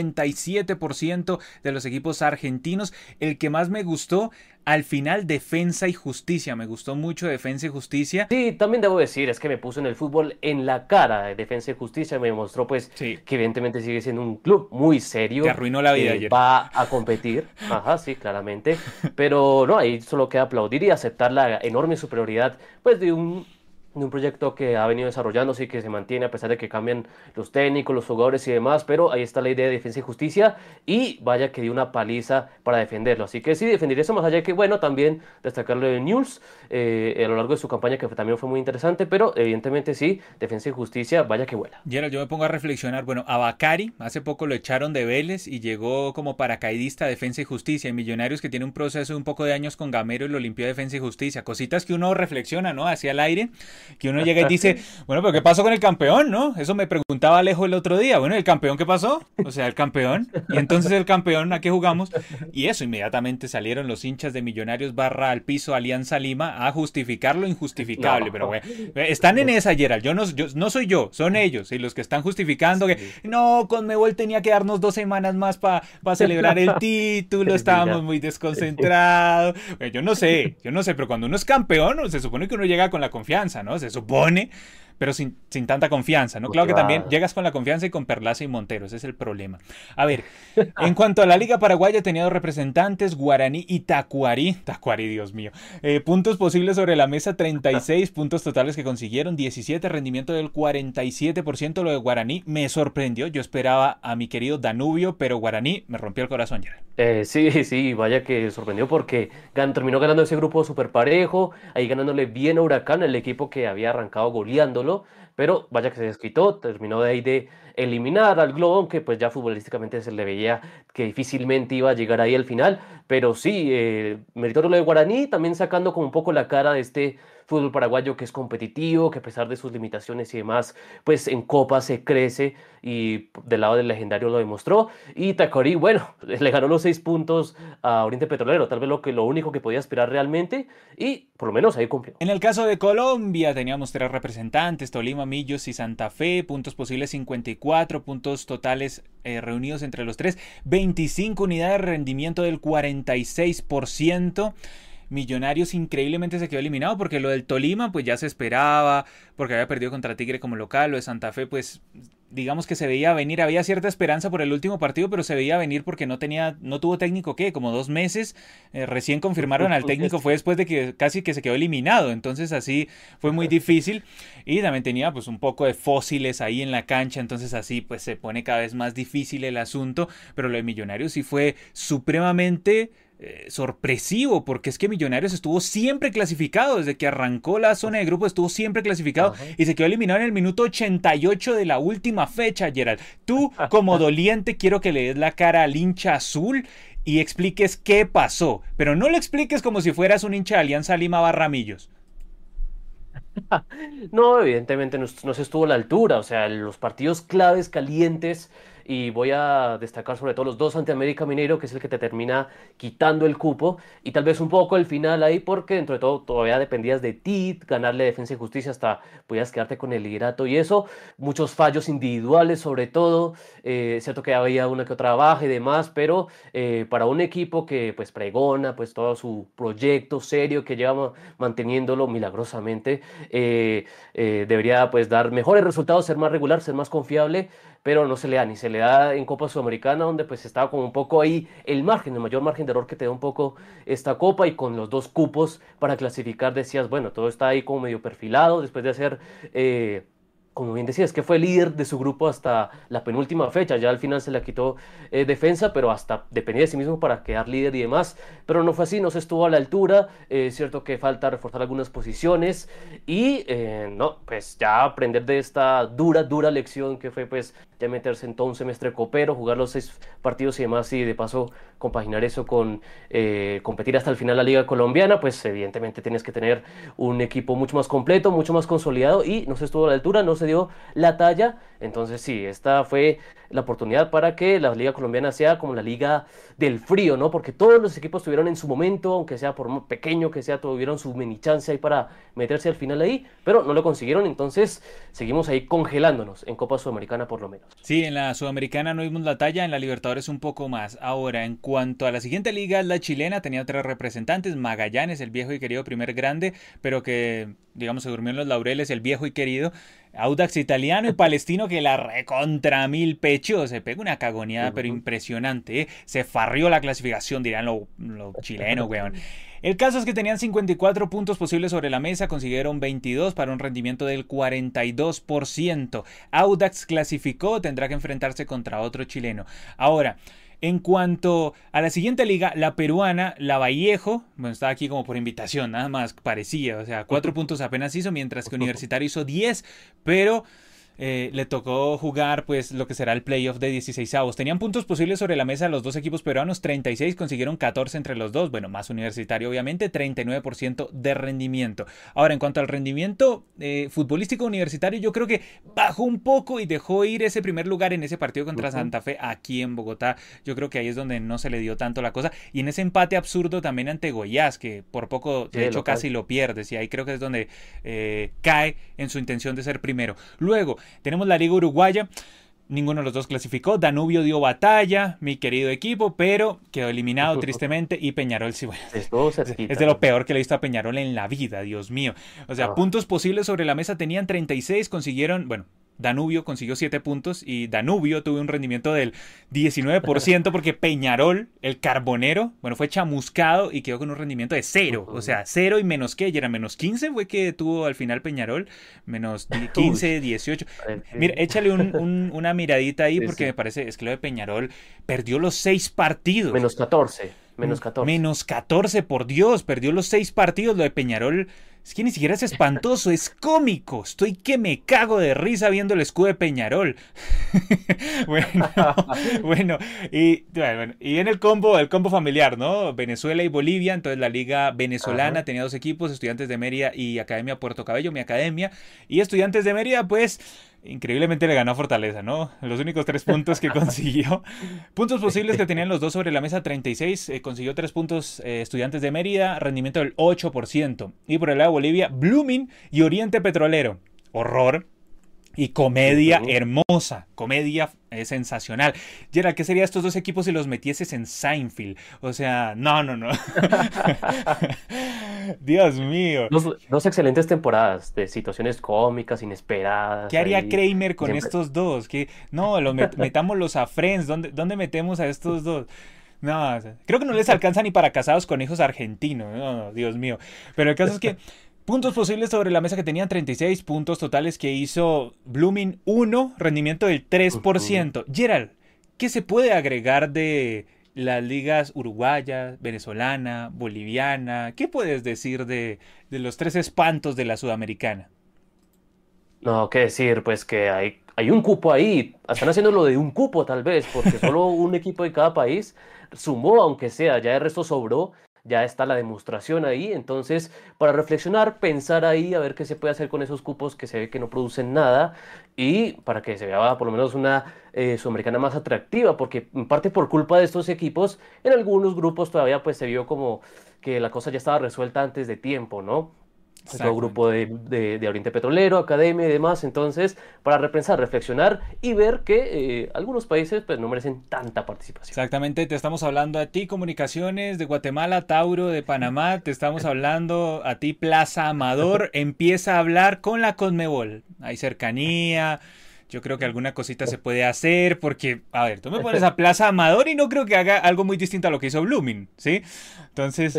A: 57% de los equipos argentinos. El que más me gustó al final, Defensa y Justicia. Me gustó mucho Defensa y Justicia.
B: Sí, también debo decir, es que me puso en el fútbol en la cara. Defensa y Justicia me mostró pues que evidentemente sigue siendo un club muy serio.
A: Te arruinó la vida ayer.
B: Va a competir. Ajá, sí, claramente. Pero no, ahí solo queda aplaudir y aceptar la enorme superioridad pues de un proyecto que ha venido desarrollándose y que se mantiene a pesar de que cambian los técnicos, los jugadores y demás, pero ahí está la idea de Defensa y Justicia y vaya que dio una paliza para defenderlo, así que sí, defendería eso, más allá de que, bueno, también destacarlo de News a lo largo de su campaña que también fue muy interesante, pero evidentemente sí, Defensa y Justicia, vaya que vuela.
A: Gerald, yo me pongo a reflexionar, bueno, a Bacari hace poco lo echaron de Vélez y llegó como paracaidista a Defensa y Justicia, y Millonarios que tiene un proceso de un poco de años con Gamero y lo limpió Defensa y Justicia, cositas que uno reflexiona, ¿no? Hacia el aire, que uno llega y dice, bueno, pero ¿qué pasó con el campeón, no? Eso me preguntaba Alejo el otro día. Bueno, ¿el campeón qué pasó? O sea, el campeón. Y entonces el campeón, ¿a qué jugamos? Y eso, inmediatamente salieron los hinchas de Millonarios barra al piso Alianza Lima a justificar lo injustificable. No. Pero bueno, están en esa, Gerald. Yo no soy yo, son ellos. Y los que están justificando que no, Conmebol tenía que darnos 2 semanas más para celebrar el título, estábamos muy desconcentrados. Yo no sé, pero cuando uno es campeón, se supone que uno llega con la confianza, ¿no? Se supone, pero sin tanta confianza, ¿no? Claro que también
B: Motivada.
A: llegas con la confianza y con Perlaza y Montero, ese es el problema. A ver, en cuanto a la Liga Paraguaya, tenía dos representantes, Guaraní y Tacuarí, Dios mío. Puntos posibles sobre la mesa, 36 puntos totales que consiguieron, 17, rendimiento del 47%. Lo de Guaraní me sorprendió, yo esperaba a mi querido Danubio, pero Guaraní me rompió el corazón, Gerald.
B: Sí, sí, vaya que sorprendió porque terminó ganando ese grupo súper parejo, ahí ganándole bien a Huracán, el equipo que había arrancado goleándolo, pero vaya que se desquitó, terminó de ahí de eliminar al Globo, aunque pues ya futbolísticamente se le veía que difícilmente iba a llegar ahí al final, pero sí, meritorio lo de Guaraní, también sacando como un poco la cara de este fútbol paraguayo que es competitivo, que a pesar de sus limitaciones y demás, pues en Copa se crece y del lado del legendario lo demostró. Y Tacuarí, bueno, le ganó los 6 puntos a Oriente Petrolero, tal vez lo único que podía aspirar realmente, y por lo menos ahí cumplió.
A: En el caso de Colombia teníamos tres representantes, Tolima, Millos y Santa Fe, puntos posibles 54, puntos totales reunidos entre los tres, 25 unidades, rendimiento del 46%. Millonarios increíblemente se quedó eliminado porque lo del Tolima pues ya se esperaba, porque había perdido contra Tigre como local. Lo de Santa Fe pues digamos que se veía venir, había cierta esperanza por el último partido, pero se veía venir porque no tuvo técnico, ¿qué? Como 2 meses, recién confirmaron al técnico, fue después de que casi que se quedó eliminado, entonces así fue muy difícil, y también tenía pues un poco de fósiles ahí en la cancha, entonces así pues se pone cada vez más difícil el asunto, pero lo de Millonarios sí fue supremamente sorpresivo, porque es que Millonarios estuvo siempre clasificado, desde que arrancó la zona de grupo estuvo siempre clasificado
B: Ajá.
A: y se quedó eliminado en el minuto 88 de la última fecha, Gerald. Tú, como doliente, quiero que le des la cara al hincha azul y expliques qué pasó, pero no lo expliques como si fueras un hincha de Alianza Lima Barramillos.
B: No, evidentemente no se estuvo a la altura, o sea, los partidos claves, calientes, y voy a destacar sobre todo los dos ante América Mineiro, que es el que te termina quitando el cupo, y tal vez un poco el final ahí, porque dentro de todo todavía dependías de ti, ganarle Defensa y Justicia, hasta podías quedarte con el liderato y eso, muchos fallos individuales sobre todo, es cierto que había una que otra baja y demás, pero para un equipo que pues pregona pues todo su proyecto serio que lleva manteniéndolo milagrosamente, debería pues dar mejores resultados, ser más regular, ser más confiable, pero no se le da, ni se le da en Copa Sudamericana, donde pues estaba como un poco ahí el margen, el mayor margen de error que te da un poco esta Copa, y con los dos cupos para clasificar decías, bueno, todo está ahí como medio perfilado, después de hacer... como bien decías, que fue líder de su grupo hasta la penúltima fecha, ya al final se la quitó Defensa, pero hasta dependía de sí mismo para quedar líder y demás, pero no fue así, no se estuvo a la altura, es cierto que falta reforzar algunas posiciones y no, pues ya aprender de esta dura lección que fue pues ya meterse en todo un semestre copero, jugar los 6 partidos y demás, y de paso compaginar eso con competir hasta el final la Liga Colombiana, pues evidentemente tienes que tener un equipo mucho más completo, mucho más consolidado, y no se estuvo a la altura, no se dio la talla. Entonces sí, esta fue la oportunidad para que la Liga Colombiana sea como la Liga del Frío, ¿no? Porque todos los equipos tuvieron en su momento, aunque sea por pequeño que sea, tuvieron su mini chance ahí para meterse al final ahí, pero no lo consiguieron, entonces seguimos ahí congelándonos en Copa Sudamericana por lo menos.
A: Sí, en la Sudamericana no vimos la talla, en la Libertadores un poco más. Ahora, en cuanto a la siguiente liga, la chilena, tenía tres representantes, Magallanes, el viejo y querido primer grande, pero que, digamos, se durmió en los laureles, el viejo y querido, Audax Italiano y Palestino, que la recontra mil pechos, se pega una cagoneada, pero
B: Ujú.
A: impresionante, ¿eh? Se farrió la clasificación, dirán lo chileno, weón. El caso es que tenían 54 puntos posibles sobre la mesa, consiguieron 22 para un rendimiento del 42%. Audax clasificó, tendrá que enfrentarse contra otro chileno. Ahora, en cuanto a la siguiente liga, la peruana, la Vallejo, bueno, estaba aquí como por invitación, nada más parecía, o sea, 4 puntos apenas hizo, mientras que Universitario hizo 10, pero le tocó jugar pues lo que será el playoff de 16avos. Tenían puntos posibles sobre la mesa los dos equipos peruanos, 36, consiguieron 14 entre los dos, bueno, más Universitario obviamente, 39% de rendimiento. Ahora, en cuanto al rendimiento futbolístico universitario, yo creo que bajó un poco y dejó ir ese primer lugar en ese partido contra
B: Ujú.
A: Santa Fe aquí en Bogotá. Yo creo que ahí es donde no se le dio tanto la cosa, y en ese empate absurdo también ante Goiás, que por poco
B: Sí,
A: de
B: de
A: hecho
B: local.
A: casi lo pierdes, y ahí creo que es donde cae en su intención de ser primero. Luego tenemos la Liga Uruguaya. Ninguno de los dos clasificó. Danubio dio batalla, mi querido equipo, pero quedó eliminado tristemente. Y Peñarol, sí, bueno,
B: Estuvo
A: es
B: cerquita,
A: de lo
B: ¿no?
A: peor que le he visto a Peñarol en la vida, Dios mío. O sea,
B: Ah,
A: puntos posibles sobre la mesa tenían 36, consiguieron, bueno, Danubio consiguió 7 puntos y Danubio tuvo un rendimiento del 19% porque Peñarol, el carbonero, bueno, fue chamuscado y quedó con un rendimiento de cero. O
B: ujú.
A: sea, cero y menos qué, y era menos 15 fue que tuvo al final Peñarol, menos
B: Uy,
A: 15, 18. Mira,
B: parece-
A: échale una miradita ahí
B: Sí,
A: porque me
B: sí.
A: parece, es que lo de Peñarol perdió los 6 partidos.
B: -14, -14.
A: Menos 14, por Dios, perdió los 6 partidos. Lo de Peñarol es que ni siquiera es espantoso, es cómico. Estoy que me cago de risa viendo el escudo de Peñarol. Bueno, bueno, y en el combo familiar, ¿no? Venezuela y Bolivia, entonces la liga venezolana
B: Ajá.
A: tenía dos equipos, Estudiantes de Mérida y Academia Puerto Cabello, mi academia, y Estudiantes de Mérida, pues, increíblemente le ganó a Fortaleza, ¿no? Los únicos 3 puntos que consiguió. Puntos posibles que tenían los dos sobre la mesa, 36, consiguió 3 puntos Estudiantes de Mérida, rendimiento del 8%. Y por el lado de Bolivia, Blooming y Oriente Petrolero. Horror, y comedia
B: Ujú.
A: hermosa, comedia sensacional. Gerald, ¿qué sería estos dos equipos si los metieses en Seinfeld? O sea, no, no, no. Dios mío.
B: Dos excelentes temporadas de situaciones cómicas,
A: ¿Qué
B: inesperadas
A: haría
B: ahí.
A: Kramer
B: Y
A: con
B: siempre.
A: estos dos? ¿Qué? No, metámoslos a Friends. ¿Dónde metemos a estos dos? No, o sea, creo que no les alcanza ni para casados con hijos argentinos. No, no, Dios mío. Pero el caso es que puntos posibles sobre la mesa que tenían 36 puntos totales que hizo Blooming 1, rendimiento del
B: Ujú.
A: 3%. Gerald, ¿qué se puede agregar de las ligas uruguaya, venezolana, boliviana? ¿Qué puedes decir de los tres espantos de la sudamericana?
B: No, qué decir, pues que hay un cupo ahí. Están haciendo lo de un cupo tal vez, porque solo un equipo de cada país sumó, aunque sea, ya el resto sobró, ya está la demostración ahí. Entonces, para reflexionar, pensar ahí, a ver qué se puede hacer con esos cupos que se ve que no producen nada y para que se vea por lo menos una sudamericana más atractiva, porque en parte por culpa de estos equipos, en algunos grupos todavía pues se vio como que la cosa ya estaba resuelta antes de tiempo, ¿no? Todo
A: Exactamente.
B: grupo de Oriente Petrolero, Academia y demás. Entonces, para repensar, reflexionar y ver que algunos países pues no merecen tanta participación.
A: Exactamente, te estamos hablando a ti, Comunicaciones de Guatemala, Tauro de Panamá, te estamos hablando a ti, Plaza Amador, empieza a hablar con la Conmebol. Hay cercanía, yo creo que alguna cosita se puede hacer, porque, a ver, tú me pones a Plaza Amador y no creo que haga algo muy distinto a lo que hizo Blooming, ¿sí? Entonces,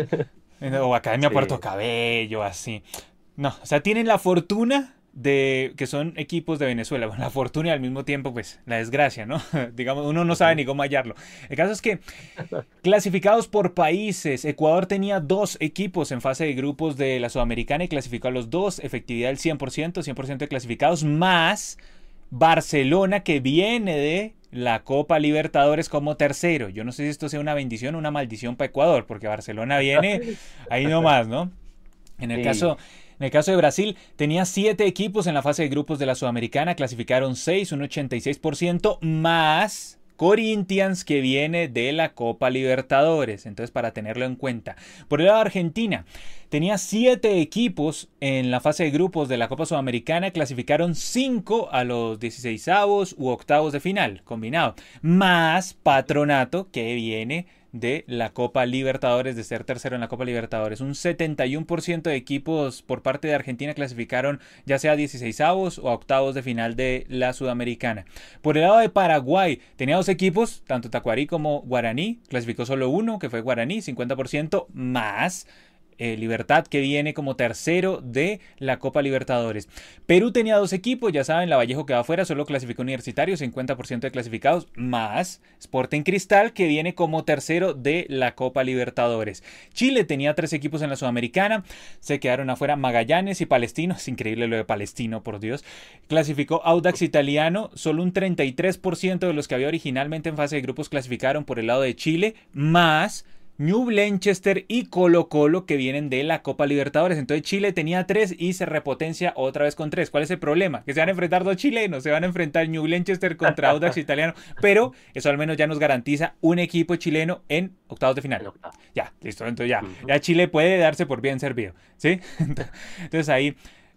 A: o Academia Puerto
B: Sí.
A: Cabello, así. No, o sea, tienen la fortuna de que son equipos de Venezuela. Bueno, la fortuna y al mismo tiempo, pues, la desgracia, ¿no? Digamos, uno no sabe
B: Ujú.
A: ni cómo hallarlo. El caso es que, clasificados por países, Ecuador tenía dos equipos en fase de grupos de la Sudamericana y clasificó a los dos, efectividad del 100% de clasificados, más Barcelona que viene de la Copa Libertadores como tercero. Yo no sé si esto sea una bendición o una maldición para Ecuador, porque Barcelona viene ahí nomás, ¿no? En el
B: Sí.
A: caso, en el caso de Brasil, tenía 7 equipos en la fase de grupos de la Sudamericana, clasificaron 6, un 86%, más Corinthians que viene de la Copa Libertadores. Entonces, para tenerlo en cuenta. Por el lado de Argentina, tenía 7 equipos en la fase de grupos de la Copa Sudamericana, clasificaron 5 a los 16avos u octavos de final, combinado, más Patronato que viene de la Copa Libertadores, de ser tercero en la Copa Libertadores. Un 71% de equipos por parte de Argentina clasificaron ya sea a 16avos o a octavos de final de la Sudamericana. Por el lado de Paraguay, tenía dos equipos, tanto Tacuarí como Guaraní, clasificó solo uno, que fue Guaraní, 50% más Libertad que viene como tercero de la Copa Libertadores. Perú tenía dos equipos, ya saben, la Vallejo que va afuera, solo clasificó Universitario, 50% de clasificados, más Sporting Cristal que viene como tercero de la Copa Libertadores. Chile tenía tres equipos en la Sudamericana, se quedaron afuera Magallanes y Palestino, es increíble lo de Palestino, por Dios. Clasificó Audax Italiano, solo un 33% de los que había originalmente en fase de grupos clasificaron por el lado de Chile, más New Blanchester y Colo Colo que vienen de la Copa Libertadores. Entonces Chile tenía tres y se repotencia otra vez con tres. ¿Cuál es el problema? Que se van a enfrentar dos chilenos, se van a enfrentar New Blanchester contra Audax Italiano, pero eso al menos ya nos garantiza un equipo chileno en octavos de final.
B: En octavo.
A: Ya, listo, entonces ya,
B: Ujú.
A: ya Chile puede darse por bien servido, ¿sí? Entonces ahí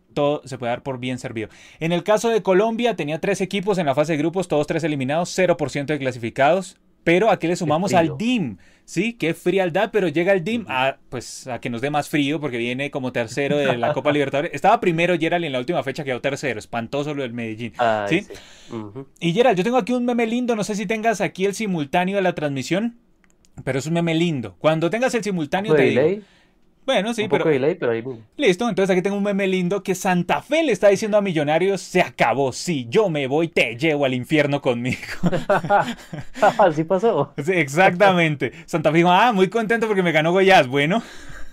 A: todo se puede dar por bien servido. En el caso de Colombia, tenía 3 equipos en la fase de grupos, todos 3 eliminados, 0% de clasificados. Pero aquí le
B: Qué
A: sumamos al
B: frío.
A: DIM, ¿sí? Qué frialdad, pero llega el DIM pues, a que nos dé más frío, porque viene como tercero de la Copa Libertadores. Estaba primero Gerald y en la última fecha quedó tercero, espantoso lo del Medellín,
B: Ay,
A: ¿sí?
B: sí. Ujú.
A: Y Gerald, yo tengo aquí un meme lindo, no sé si tengas aquí el simultáneo de la transmisión, pero es un meme lindo. Cuando tengas el
B: Un
A: simultáneo
B: poco
A: te
B: de
A: digo.
B: delay,
A: Bueno, sí,
B: un poco
A: pero
B: de delay, pero ahí mismo.
A: listo, entonces aquí tengo un meme lindo que Santa Fe le está diciendo a Millonarios, se acabó, si yo me voy te llevo al infierno conmigo.
B: Así pasó.
A: Sí, exactamente. Santa Fe dijo, muy contento porque me ganó Goiás. Bueno,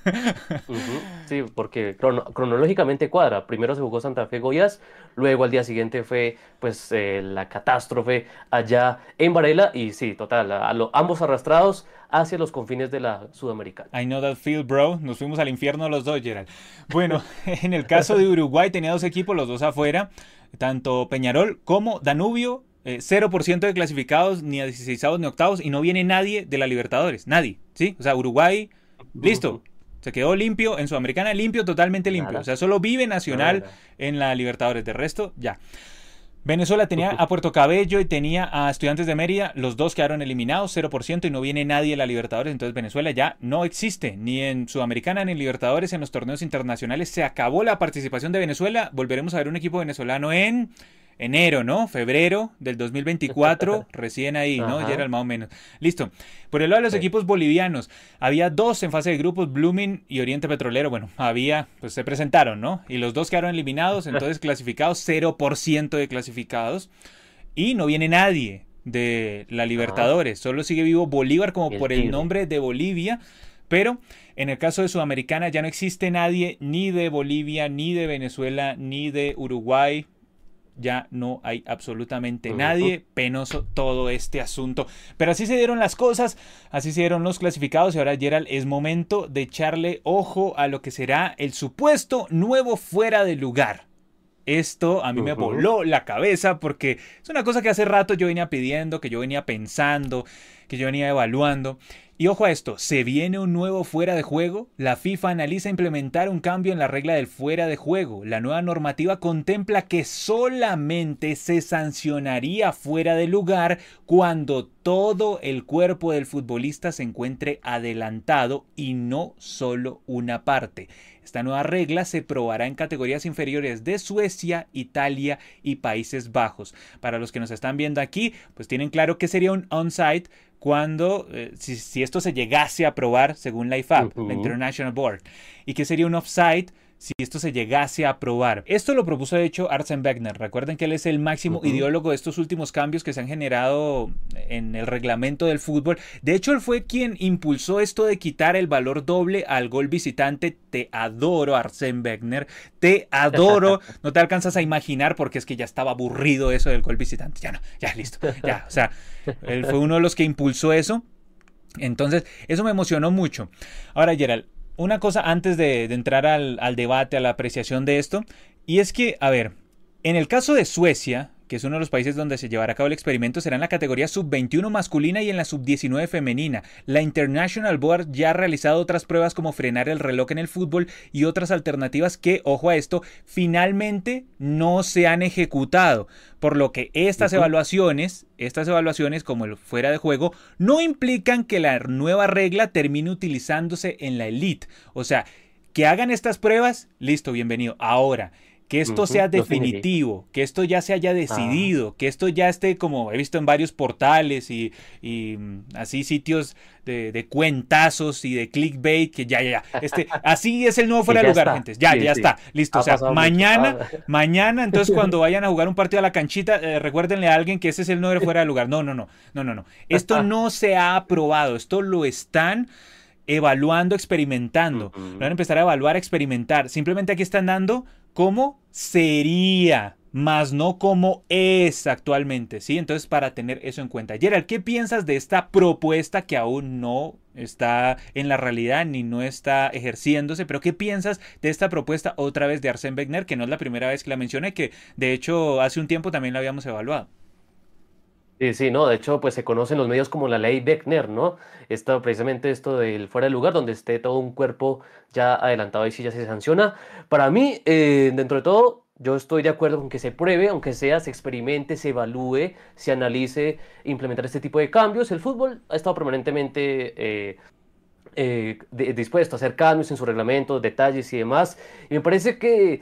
B: Ujú. Sí, porque cronológicamente cuadra. Primero se jugó Santa Fe Goiás, luego al día siguiente fue pues la catástrofe allá en Varela y sí, total, ambos arrastrados hacia los confines de la Sudamericana.
A: I know that feel, bro. Nos fuimos al infierno los dos, Gerald. Bueno, en el caso de Uruguay tenía 2 equipos, los dos afuera, tanto Peñarol como Danubio. 0% de clasificados, ni a 16avos ni octavos, y no viene nadie de la Libertadores, nadie, ¿sí? O sea, Uruguay, listo,
B: Ujú.
A: se quedó limpio, en Sudamericana limpio, totalmente limpio, o
B: Nada,
A: sea, solo vive
B: nada de
A: Nacional
B: nada.
A: en la Libertadores, de resto, ya. Venezuela tenía a Puerto Cabello y tenía a Estudiantes de Mérida, los dos quedaron eliminados, 0% y no viene nadie de la Libertadores, entonces Venezuela ya no existe, ni en Sudamericana ni en Libertadores, en los torneos internacionales, se acabó la participación de Venezuela, volveremos a ver un equipo venezolano en enero, ¿no? Febrero del 2024, recién ahí, ¿no? Ya era
B: Ajá.
A: el más o menos. Listo. Por el lado de los
B: Sí.
A: equipos bolivianos, había 2 en fase de grupos, Blooming y Oriente Petrolero. Bueno, pues se presentaron, ¿no? Y los dos quedaron eliminados, entonces clasificados, 0% de clasificados. Y no viene nadie de la
B: Ajá.
A: Libertadores, solo sigue vivo Bolívar como
B: El
A: por el
B: Tigre.
A: nombre de Bolivia, pero en el caso de Sudamericana ya no existe nadie ni de Bolivia, ni de Venezuela, ni de Uruguay, ya no hay absolutamente
B: Ujú.
A: nadie, penoso todo este asunto. Pero así se dieron las cosas, así se dieron los clasificados y ahora Gerald es momento de echarle ojo a lo que será el supuesto nuevo fuera de lugar. Esto a mí me
B: Ujú.
A: voló la cabeza porque es una cosa que hace rato yo venía pidiendo, que yo venía pensando, que yo venía evaluando. Y ojo a esto, se viene un nuevo fuera de juego. La FIFA analiza implementar un cambio en la regla del fuera de juego. La nueva normativa contempla que solamente se sancionaría fuera de lugar cuando todo el cuerpo del futbolista se encuentre adelantado y no solo una parte. Esta nueva regla se probará en categorías inferiores de Suecia, Italia y Países Bajos. Para los que nos están viendo aquí, pues tienen claro que sería un onside cuando, si esto se llegase a aprobar según la IFAB, la
B: Ujú.
A: International Board, y que sería un offside si esto se llegase a aprobar. Esto lo propuso de hecho Arsene Wenger. Recuerden que él es el máximo
B: Ujú.
A: ideólogo de estos últimos cambios que se han generado en el reglamento del fútbol. De hecho, él fue quien impulsó esto de quitar el valor doble al gol visitante. Te adoro, Arsene Wenger. Te adoro. No te alcanzas a imaginar porque es que ya estaba aburrido eso del gol visitante. Ya no, ya listo. Ya, o sea, él fue uno de los que impulsó eso. Entonces, eso me emocionó mucho. Ahora, Gerald, una cosa antes de entrar al debate, a la apreciación de esto, y es que, a ver, en el caso de Suecia, que es uno de los países donde se llevará a cabo el experimento, será en la categoría sub-21 masculina y en la sub-19 femenina. La International Board ya ha realizado otras pruebas como frenar el reloj en el fútbol y otras alternativas que, ojo a esto, finalmente no se han ejecutado. Por lo que
B: Ujú.
A: estas evaluaciones como el fuera de juego, no implican que la nueva regla termine utilizándose en la elite. O sea, que hagan estas pruebas, listo, bienvenido. Ahora, que esto sea
B: Ujú. No significa.
A: definitivo, que esto ya se haya
B: Ah.
A: decidido, que esto ya esté como he visto en varios portales y así sitios de cuentazos y de clickbait, que ya, así es el nuevo
B: Que
A: fuera de
B: ya
A: lugar,
B: está.
A: gente, ya
B: Sí, sí.
A: está, listo, o
B: Ha
A: sea,
B: pasado mucho.
A: mañana,
B: Ah.
A: mañana, entonces cuando vayan a jugar un partido a la canchita, recuérdenle a alguien que ese es el nuevo fuera de lugar, no, esto no se ha aprobado, esto lo están evaluando, experimentando. Lo van a
B: Ujú.
A: empezar a evaluar, experimentar. Simplemente aquí están dando cómo sería, más no cómo es actualmente, ¿sí? Entonces, para tener eso en cuenta. Gerald, ¿qué piensas de esta propuesta que aún no está en la realidad ni no está ejerciéndose? Pero ¿qué piensas de esta propuesta otra vez de Arsène Wenger, que no es la primera vez que la mencioné, que de hecho hace un tiempo también la habíamos evaluado?
B: Sí, sí, no, de hecho, pues se conocen los medios como la ley Beckner, ¿no? Precisamente esto del fuera de lugar, donde esté todo un cuerpo ya adelantado y sí ya se sanciona. Para mí, dentro de todo, yo estoy de acuerdo con que se pruebe, aunque sea, se experimente, se evalúe, se analice, implementar este tipo de cambios. El fútbol ha estado permanentemente dispuesto a hacer cambios en sus reglamentos, detalles y demás. Y me parece que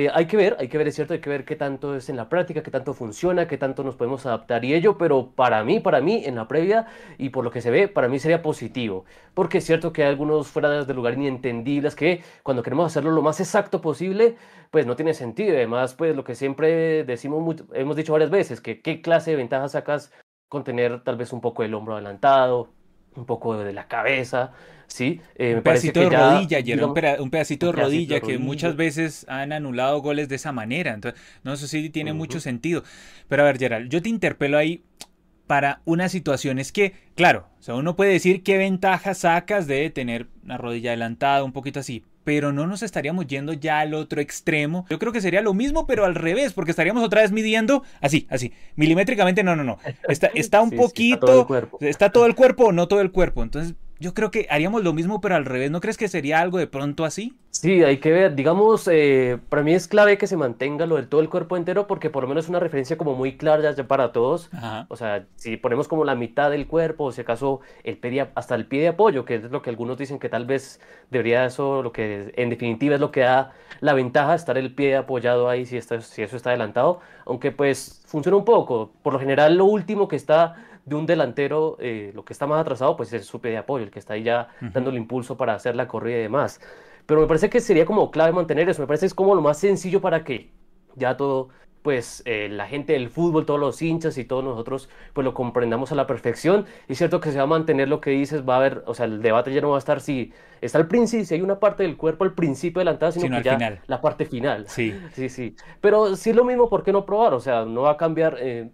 B: hay que ver, es cierto, hay que ver qué tanto es en la práctica, qué tanto funciona, qué tanto nos podemos adaptar y ello, pero para mí, en la previa y por lo que se ve, para mí sería positivo, porque es cierto que hay algunos fuera de lugar inentendibles que cuando queremos hacerlo lo más exacto posible, pues no tiene sentido. Además, pues lo que siempre decimos, hemos dicho varias veces, que qué clase de ventaja sacas con tener tal vez un poco el hombro adelantado, un poco de la cabeza. Sí,
A: Un
B: me parece
A: pedacito
B: que
A: de
B: ya,
A: rodilla, Gerard,
B: digamos,
A: un pedacito
B: un
A: de
B: pedacito de
A: rodilla que
B: rodilla.
A: muchas veces han anulado goles de esa manera. Entonces, no, eso sí tiene mucho
B: Ujú.
A: sentido. Pero a ver, Gerald, yo te interpelo ahí para una situación. Es que, claro, o sea, uno puede decir qué ventaja sacas de tener una rodilla adelantada, un poquito así. Pero no nos estaríamos yendo ya al otro extremo. Yo creo que sería lo mismo, pero al revés, porque estaríamos otra vez midiendo así, así, milimétricamente. No, no, no. Está un
B: Sí, sí, está todo el
A: poquito,
B: cuerpo.
A: está todo el cuerpo o no todo el cuerpo. Entonces, yo creo que haríamos lo mismo, pero al revés. ¿No crees que sería algo de pronto así?
B: Sí, hay que ver, digamos, para mí es clave que se mantenga lo del todo el cuerpo entero porque por lo menos es una referencia como muy clara ya para todos.
A: Ajá.
B: O sea, si ponemos como la mitad del cuerpo, o si acaso hasta el pie de apoyo, que es lo que algunos dicen que tal vez debería eso, lo que en definitiva es lo que da la ventaja, estar el pie apoyado ahí si eso está adelantado, aunque pues funciona un poco. Por lo general, lo último que está de un delantero, lo que está más atrasado, pues es su pie de apoyo, el que está ahí ya
A: Ujú.
B: dando el impulso para hacer la corrida y demás. Pero me parece que sería como clave mantener eso. Me parece que es como lo más sencillo para que ya todo, pues la gente del fútbol, todos los hinchas y todos nosotros, pues lo comprendamos a la perfección. Y es cierto que se va a mantener lo que dices, va a haber, o sea, el debate ya no va a estar si está al principio, si hay una parte del cuerpo al principio adelantada, sino
A: Sino
B: que
A: al
B: ya
A: final.
B: la parte final.
A: Sí.
B: Sí, sí. Pero si es lo mismo, ¿por qué no probar? O sea, no va a cambiar,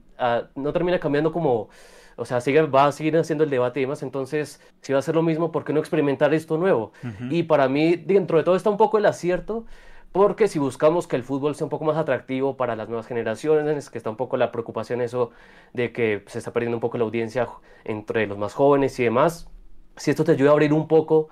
B: no termina cambiando como... O sea, va a seguir haciendo el debate y demás, entonces, si va a ser lo mismo, ¿por qué no experimentar esto nuevo?
A: Ujú.
B: Y para mí, dentro de todo está un poco el acierto, porque si buscamos que el fútbol sea un poco más atractivo para las nuevas generaciones, que está un poco la preocupación eso de que se está perdiendo un poco la audiencia entre los más jóvenes y demás, si esto te ayuda a abrir un poco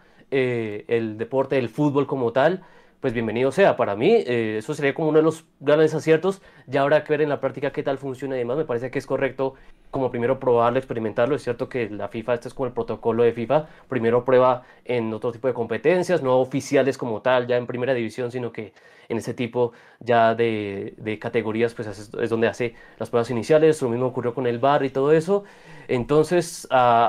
B: el deporte del fútbol como tal, pues bienvenido sea. Para mí, eso sería como uno de los grandes aciertos. Ya habrá que ver en la práctica qué tal funciona y demás. Me parece que es correcto como primero probarlo, experimentarlo. Es cierto que la FIFA, este es como el protocolo de FIFA, primero prueba en otro tipo de competencias, no oficiales como tal, ya en primera división, sino que en ese tipo ya de categorías, pues es donde hace las pruebas iniciales. Lo mismo ocurrió con el VAR y todo eso. Entonces,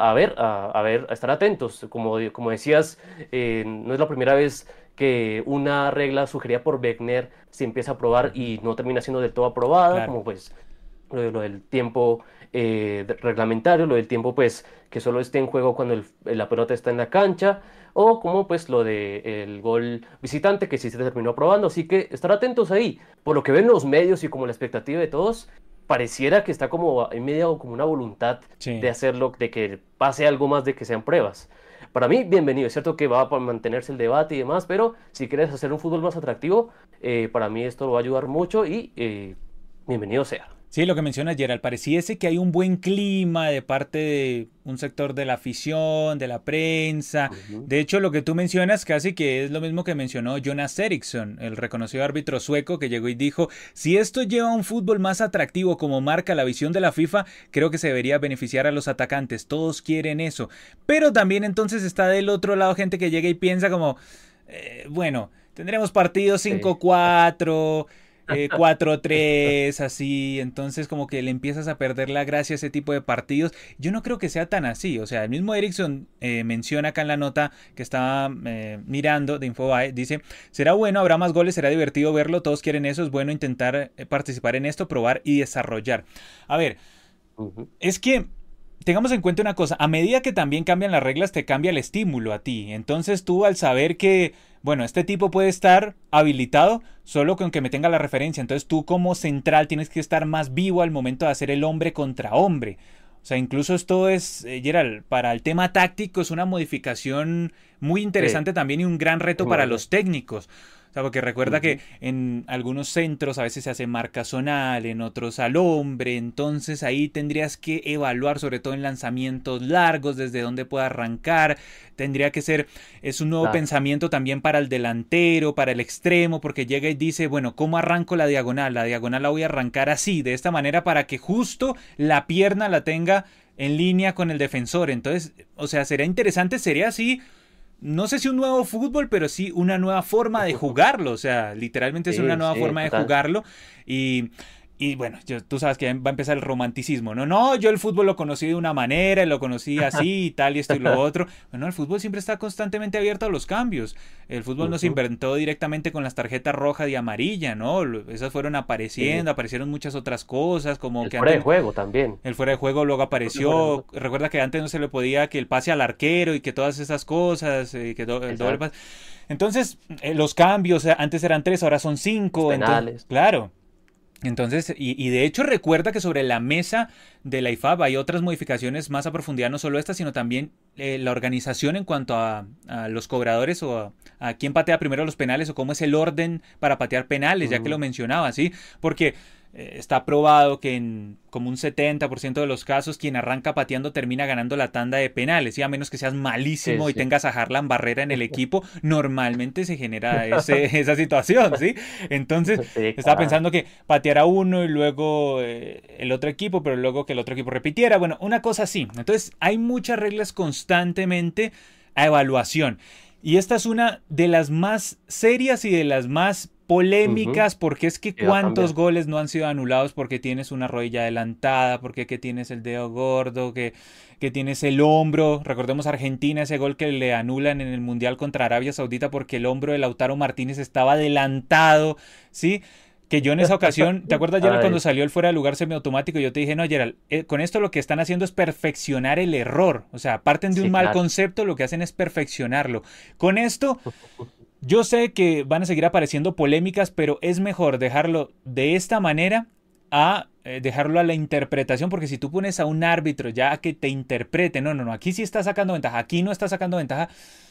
B: a ver, a estar atentos. Como decías, no es la primera vez que una regla sugerida por Beckner se empieza a probar
A: Ujú.
B: y no termina siendo del todo aprobada,
A: Claro.
B: como pues lo del tiempo reglamentario, lo del tiempo pues que solo esté en juego cuando la pelota está en la cancha, o como pues lo del gol visitante que sí se terminó aprobando, así que estar atentos ahí. Por lo que ven los medios y como la expectativa de todos, pareciera que está como en medio como una voluntad de
A: Sí.
B: hacerlo, de que pase algo más de que sean pruebas. Para mí, bienvenido. Es cierto que va a mantenerse el debate y demás, pero si quieres hacer un fútbol más atractivo, para mí esto lo va a ayudar mucho y bienvenido sea.
A: Sí, lo que menciona Gerald, pareciese que hay un buen clima de parte de un sector de la afición, de la prensa.
B: Ujú.
A: De hecho, lo que tú mencionas casi que es lo mismo que mencionó Jonas Eriksson, el reconocido árbitro sueco que llegó y dijo, si esto lleva a un fútbol más atractivo como marca la visión de la FIFA, creo que se debería beneficiar a los atacantes. Todos quieren eso. Pero también entonces está del otro lado gente que llega y piensa como, bueno, tendremos partidos
B: Sí.
A: 5-4, 4-3, así, entonces como que le empiezas a perder la gracia a ese tipo de partidos. Yo no creo que sea tan así, o sea, el mismo Ericsson menciona acá en la nota que estaba mirando de Infobae, dice, será bueno, habrá más goles, será divertido verlo, todos quieren eso, es bueno intentar participar en esto, probar y desarrollar. A ver,
B: Ujú.
A: es que tengamos en cuenta una cosa, a medida que también cambian las reglas, te cambia el estímulo a ti. Entonces tú al saber que, bueno, este tipo puede estar habilitado solo con que me tenga la referencia. Entonces tú como central tienes que estar más vivo al momento de hacer el hombre contra hombre. O sea, incluso esto es, Gerald, para el tema táctico es una modificación muy
B: Sí,
A: interesante también y un gran reto para
B: enorme.
A: los técnicos. O sea, porque recuerda que en algunos centros a veces se hace marca zonal, en otros al hombre, entonces ahí tendrías que evaluar, sobre todo en lanzamientos largos, desde dónde puede arrancar, tendría que ser, es un nuevo
B: Claro.
A: pensamiento también para el delantero, para el extremo, porque llega y dice, bueno, ¿cómo arranco la diagonal? La diagonal la voy a arrancar así, de esta manera, para que justo la pierna la tenga en línea con el defensor. Entonces, o sea, sería interesante, sería así, no sé si un nuevo fútbol, pero sí una nueva forma de jugarlo. O sea, literalmente es una
B: Sí,
A: nueva
B: sí,
A: forma de
B: total.
A: jugarlo. Y, y bueno, tú sabes que va a empezar el romanticismo. No, no, yo el fútbol lo conocí de una manera, lo conocí así y tal y esto y lo otro. Bueno, el fútbol siempre está constantemente abierto a los cambios. El fútbol no se
B: Ujú.
A: inventó directamente con las tarjetas roja y amarilla, ¿no? Esas fueron
B: Sí.
A: apareciendo, aparecieron muchas otras cosas, como
B: El
A: que
B: fuera de
A: antes
B: juego también.
A: el fuera de juego luego
B: El propio fuera de
A: apareció.
B: juego.
A: Recuerda que antes no se le podía que el pase al arquero y que todas esas cosas, el doble
B: Exacto.
A: pase. Entonces, los cambios, antes eran tres, ahora son
B: Los
A: cinco. Entonces,
B: penales.
A: claro. Entonces, y de hecho recuerda que sobre la mesa de la IFAB hay otras modificaciones más a profundidad, no solo esta, sino también la organización en cuanto a los cobradores o a quién patea primero los penales o cómo es el orden para patear penales, ya que lo
B: Ujú.
A: mencionaba, ¿sí? Porque está probado que en como un 70% de los casos quien arranca pateando termina ganando la tanda de penales, y a menos que seas
B: Sí,
A: malísimo y
B: sí.
A: tengas a Harlan Barrera en el equipo, normalmente se genera esa situación, ¿sí? Entonces,
B: Sí,
A: estaba
B: claro.
A: pensando que pateara uno y luego el otro equipo, pero luego que el otro equipo repitiera, bueno, una cosa así. Entonces, hay muchas reglas constantemente a evaluación. Y esta es una de las más serias y de las más
B: Ujú.
A: polémicas, porque es que
B: Y va a
A: cuántos
B: cambiar.
A: goles no han sido anulados porque tienes una rodilla adelantada, porque que tienes el dedo gordo, que tienes el hombro. Recordemos Argentina, ese gol que le anulan en el Mundial contra Arabia Saudita porque el hombro de Lautaro Martínez estaba adelantado, ¿sí? Que yo en esa ocasión, ¿te acuerdas, Gerald, cuando
B: Ay,
A: salió el fuera de lugar semiautomático? Yo te dije, no, Gerald, con esto lo que están haciendo es perfeccionar el error. O sea, parten de un
B: sí,
A: mal
B: claro.
A: concepto, lo que hacen es perfeccionarlo. Con esto, yo sé que van a seguir apareciendo polémicas, pero es mejor dejarlo de esta manera a dejarlo a la interpretación, porque si tú pones a un árbitro ya a que te interprete, no, no, no, aquí sí está sacando ventaja, aquí no está sacando ventaja,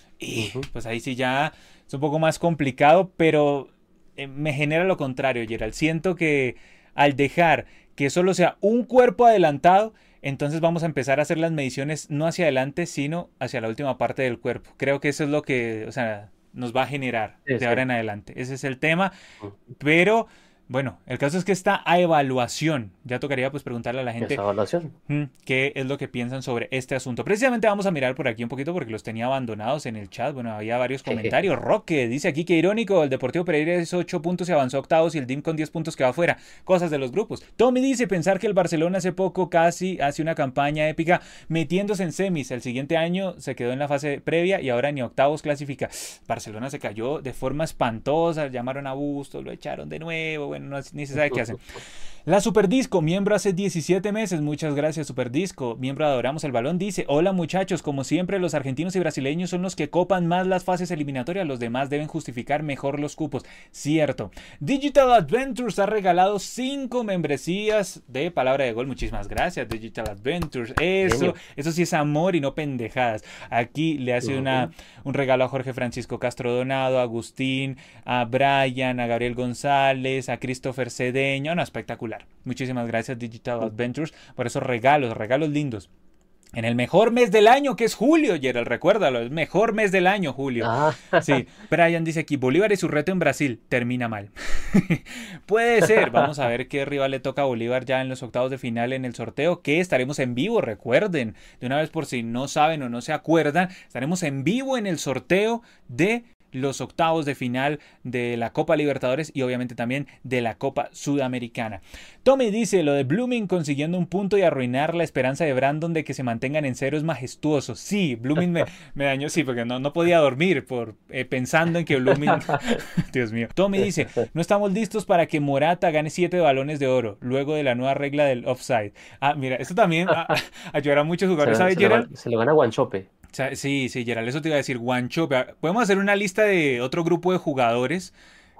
A: y
B: Ujú.
A: pues ahí sí ya es un poco más complicado, pero me genera lo contrario, Gerald. Siento que al dejar que solo sea un cuerpo adelantado, entonces vamos a empezar a hacer las mediciones no hacia adelante, sino hacia la última parte del cuerpo. Creo que eso es lo que, o sea, nos va a generar
B: Sí,
A: de ahora
B: sí.
A: en adelante. Ese es el tema,
B: Ujú.
A: pero bueno, el caso es que está a evaluación. Ya tocaría pues preguntarle a la
B: Esa
A: gente
B: evaluación.
A: qué es lo que piensan sobre este asunto. Precisamente vamos a mirar por aquí un poquito porque los tenía abandonados en el chat. Bueno, había varios comentarios. Roque dice aquí que irónico, el Deportivo Pereira es 8 puntos y avanzó a octavos y el DIM con 10 puntos que va afuera. Cosas de los grupos. Tommy dice pensar que el Barcelona hace poco casi hace una campaña épica metiéndose en semis. El siguiente año se quedó en la fase previa y ahora ni octavos clasifica. Barcelona se cayó de forma espantosa, llamaron a Bustos, lo echaron de nuevo, bueno, ni se sabe qué hacen. La Superdisco, miembro hace 17 meses, muchas gracias Superdisco, miembro de Adoramos el Balón, dice, hola muchachos, como siempre los argentinos y brasileños son los que copan más las fases eliminatorias, los demás deben justificar mejor los cupos, cierto. Digital Adventures ha regalado 5 membresías de Palabra de Gol, muchísimas gracias Digital Adventures,
B: Genio.
A: eso sí es amor y no pendejadas. Aquí le hace
B: Ujú.
A: un regalo a Jorge Francisco Castro Donado, a Agustín, a Brian, a Gabriel González, a Christopher Cedeño, no, espectacular. Muchísimas gracias Digital Adventures por esos regalos, regalos lindos. En el mejor mes del año, que es julio, Gerald, recuérdalo, el mejor mes del año, julio.
B: Ah,
A: Sí, Brian dice aquí, Bolívar y su reto en Brasil termina mal. Puede ser, vamos a ver qué rival le toca a Bolívar ya en los octavos de final en el sorteo, que estaremos en vivo, recuerden, de una vez por si no saben o no se acuerdan, estaremos en vivo en el sorteo de los octavos de final de la Copa Libertadores y obviamente también de la Copa Sudamericana. Tommy dice, lo de Blooming consiguiendo un punto y arruinar la esperanza de Brandon de que se mantengan en cero es majestuoso. Sí, Blooming me dañó, sí, porque no podía dormir por pensando en que Blooming... Dios mío. Tommy dice, no estamos listos para que Morata gane 7 balones de oro luego de la nueva regla del offside. Ah, mira, esto también ayudará a muchos jugadores, ¿sabes, Gerald?
B: se lo gana Guanchope.
A: Sí, sí, Gerald, eso te iba a decir, Guancho. Podemos hacer una lista de otro grupo de jugadores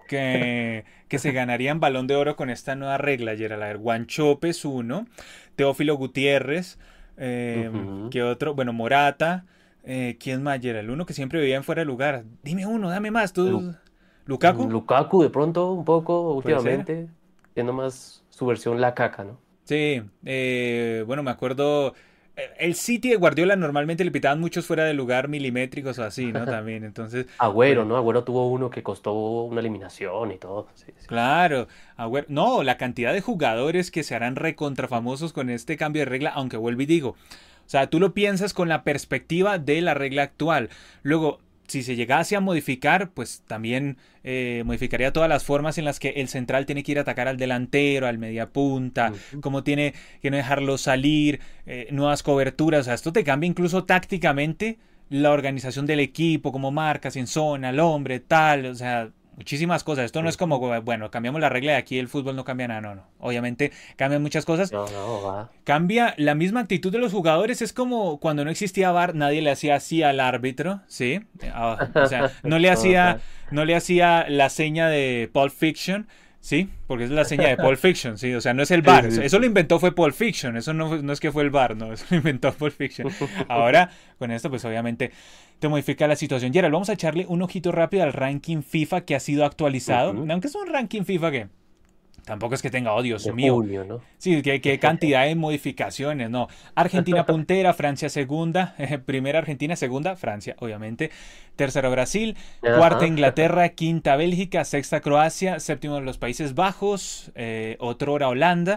A: que se ganarían balón de oro con esta nueva regla, Gerald. A ver, Guanchope es uno, Teófilo Gutiérrez,
B: Ujú.
A: ¿qué otro? Bueno, Morata, ¿quién más, Gerald? Uno que siempre vivía en fuera de lugar. Dime uno, dame más,
B: Lu-
A: tú. ¿Lukaku?
B: Lukaku de pronto, un poco,
A: Puede ser.
B: últimamente, siendo más su versión la caca, ¿no?
A: Sí, bueno, me acuerdo. El City de Guardiola normalmente le pitaban muchos fuera de lugar milimétricos o así, ¿no? También, entonces,
B: Agüero,
A: pues,
B: ¿no? Agüero tuvo uno que costó una eliminación y todo. Sí, sí.
A: claro. No, la cantidad de jugadores que se harán recontrafamosos con este cambio de regla, aunque vuelvo y digo, o sea, tú lo piensas con la perspectiva de la regla actual. Luego, si se llegase a modificar, pues también modificaría todas las formas en las que el central tiene que ir a atacar al delantero, al mediapunta,
B: Ujú.
A: cómo tiene que no dejarlo salir, nuevas coberturas. O sea, esto te cambia incluso tácticamente la organización del equipo, como marcas en zona, al hombre, tal. O sea, muchísimas cosas. Esto no es como,
B: Ujú.
A: bueno, cambiamos la regla de aquí, el fútbol no cambia nada. No, no. Obviamente cambian muchas cosas.
B: No, no, va.
A: Cambia la misma actitud de los jugadores. Es como cuando no existía VAR, nadie le hacía así al árbitro, ¿sí? O sea,
B: Total.
A: no le hacía la seña de Pulp Fiction, ¿sí? Porque es la seña de Pulp Fiction, ¿sí? O sea, no es el
B: Sí,
A: VAR.
B: sí,
A: Eso lo
B: sí.
A: inventó fue Pulp Fiction. Eso no es que fue el VAR, no. Eso lo inventó Pulp Fiction. Ahora, con esto, pues obviamente te modifica la situación. Gerald, vamos a echarle un ojito rápido al ranking FIFA que ha sido actualizado.
B: Ujú.
A: Aunque es un ranking FIFA que tampoco es que tenga, oh Dios
B: De
A: mío.
B: junio, ¿no?
A: Sí, qué cantidad de modificaciones, ¿no? Argentina puntera, Francia segunda, primera Argentina, segunda Francia, obviamente, tercero Brasil, cuarta
B: Ajá.
A: Inglaterra, quinta Bélgica, sexta Croacia, séptimo los Países Bajos, otrora Holanda,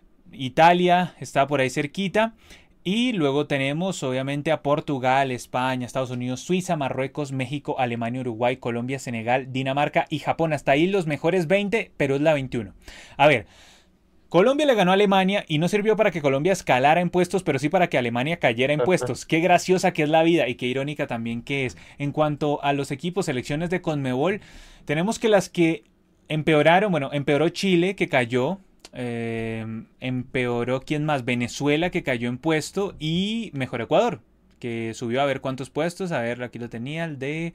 A: Italia está por ahí cerquita. Y luego tenemos obviamente a Portugal, España, Estados Unidos, Suiza, Marruecos, México, Alemania, Uruguay, Colombia, Senegal, Dinamarca y Japón. Hasta ahí los mejores 20, pero es la 21. A ver, Colombia le ganó a Alemania y no sirvió para que Colombia escalara en puestos, pero sí para que Alemania cayera en puestos. Qué graciosa que es la vida y qué irónica también que es. En cuanto a los equipos, selecciones de Conmebol, tenemos que las que empeoraron, bueno, empeoró Chile, que cayó. Empeoró, ¿quién más? Venezuela, que cayó en puesto. Y mejor Ecuador, que subió a ver cuántos puestos. A ver, aquí lo tenía, el de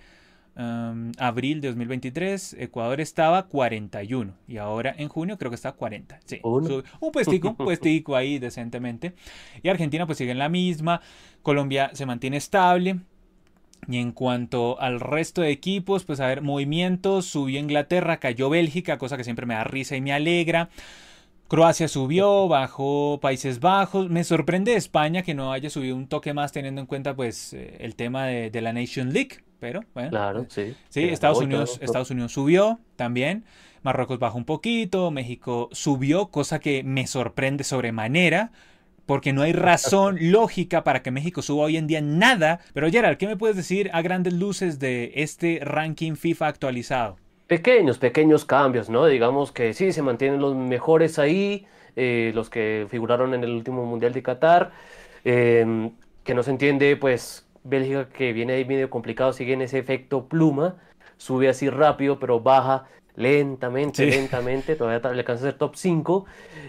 A: abril de 2023, Ecuador estaba 41 y ahora en junio creo que está 40. Sí,
B: Uno.
A: un puestico ahí decentemente. Y Argentina pues sigue en la misma, Colombia se mantiene estable. Y en cuanto al resto de equipos, pues a ver, movimientos, subió Inglaterra, cayó Bélgica, cosa que siempre me da risa y me alegra. Croacia subió, bajó Países Bajos. Me sorprende España que no haya subido un toque más teniendo en cuenta pues el tema de la Nation League. Pero bueno,
B: Claro, sí.
A: sí,
B: Que ganó y todo.
A: Estados Unidos subió también. Marruecos bajó un poquito, México subió, cosa que me sorprende sobremanera, porque no hay razón lógica para que México suba hoy en día nada. Pero Gerald, ¿qué me puedes decir a grandes luces de este ranking FIFA actualizado?
B: Pequeños, pequeños cambios, ¿no? Digamos que sí, se mantienen los mejores ahí, los que figuraron en el último Mundial de Qatar, que no se entiende, pues Bélgica que viene ahí medio complicado, sigue en ese efecto pluma, sube así rápido, pero baja lentamente,
A: Sí,
B: lentamente, todavía le alcanza a ser top 5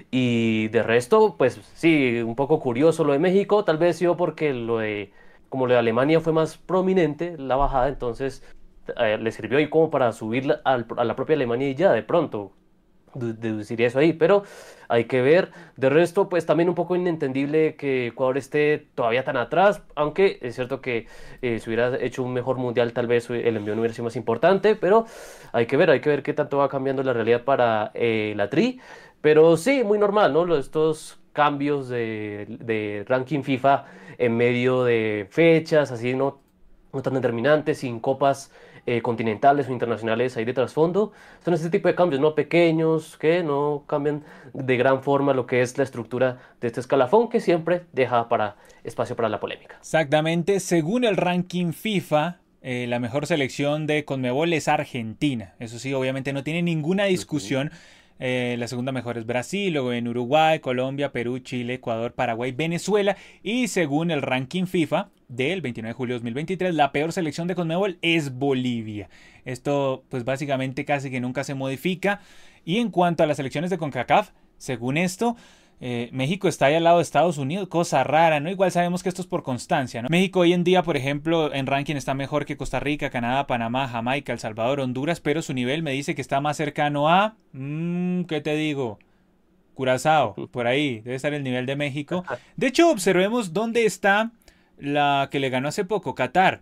B: y de resto, pues sí, un poco curioso lo de México, tal vez yo porque como lo de Alemania fue más prominente, la bajada, entonces le sirvió ahí como para subir a la propia Alemania y ya, de pronto deduciría eso ahí, pero hay que ver. De resto, pues también un poco inentendible que Ecuador esté todavía tan atrás, aunque es cierto que si hubiera hecho un mejor mundial, tal vez el envío no hubiera sido más importante, pero hay que ver qué tanto va cambiando la realidad para la Tri. Pero sí, muy normal, ¿no? Estos cambios de ranking FIFA en medio de fechas, así, no tan determinantes, sin copas continentales o internacionales ahí de trasfondo. Son este tipo de cambios, ¿no? Pequeños, que no cambian de gran forma lo que es la estructura de este escalafón, que siempre deja espacio para la polémica.
A: exactamente. Según el ranking FIFA, la mejor selección de Conmebol es Argentina. Eso sí, obviamente no tiene ninguna
B: Ujú.
A: discusión. La segunda mejor es Brasil, luego en Uruguay, Colombia, Perú, Chile, Ecuador, Paraguay, Venezuela. Y según el ranking FIFA del 29 de julio de 2023, la peor selección de Conmebol es Bolivia. Esto pues básicamente casi que nunca se modifica. Y en cuanto a las selecciones de CONCACAF, según esto, México está ahí al lado de Estados Unidos, cosa rara, ¿no? Igual sabemos que esto es por constancia, ¿no? México hoy en día, por ejemplo, en ranking está mejor que Costa Rica, Canadá, Panamá, Jamaica, El Salvador, Honduras, pero su nivel me dice que está más cercano a... ¿qué te digo? Curazao, por ahí, debe estar el nivel de México. De hecho, observemos dónde está la que le ganó hace poco, Qatar.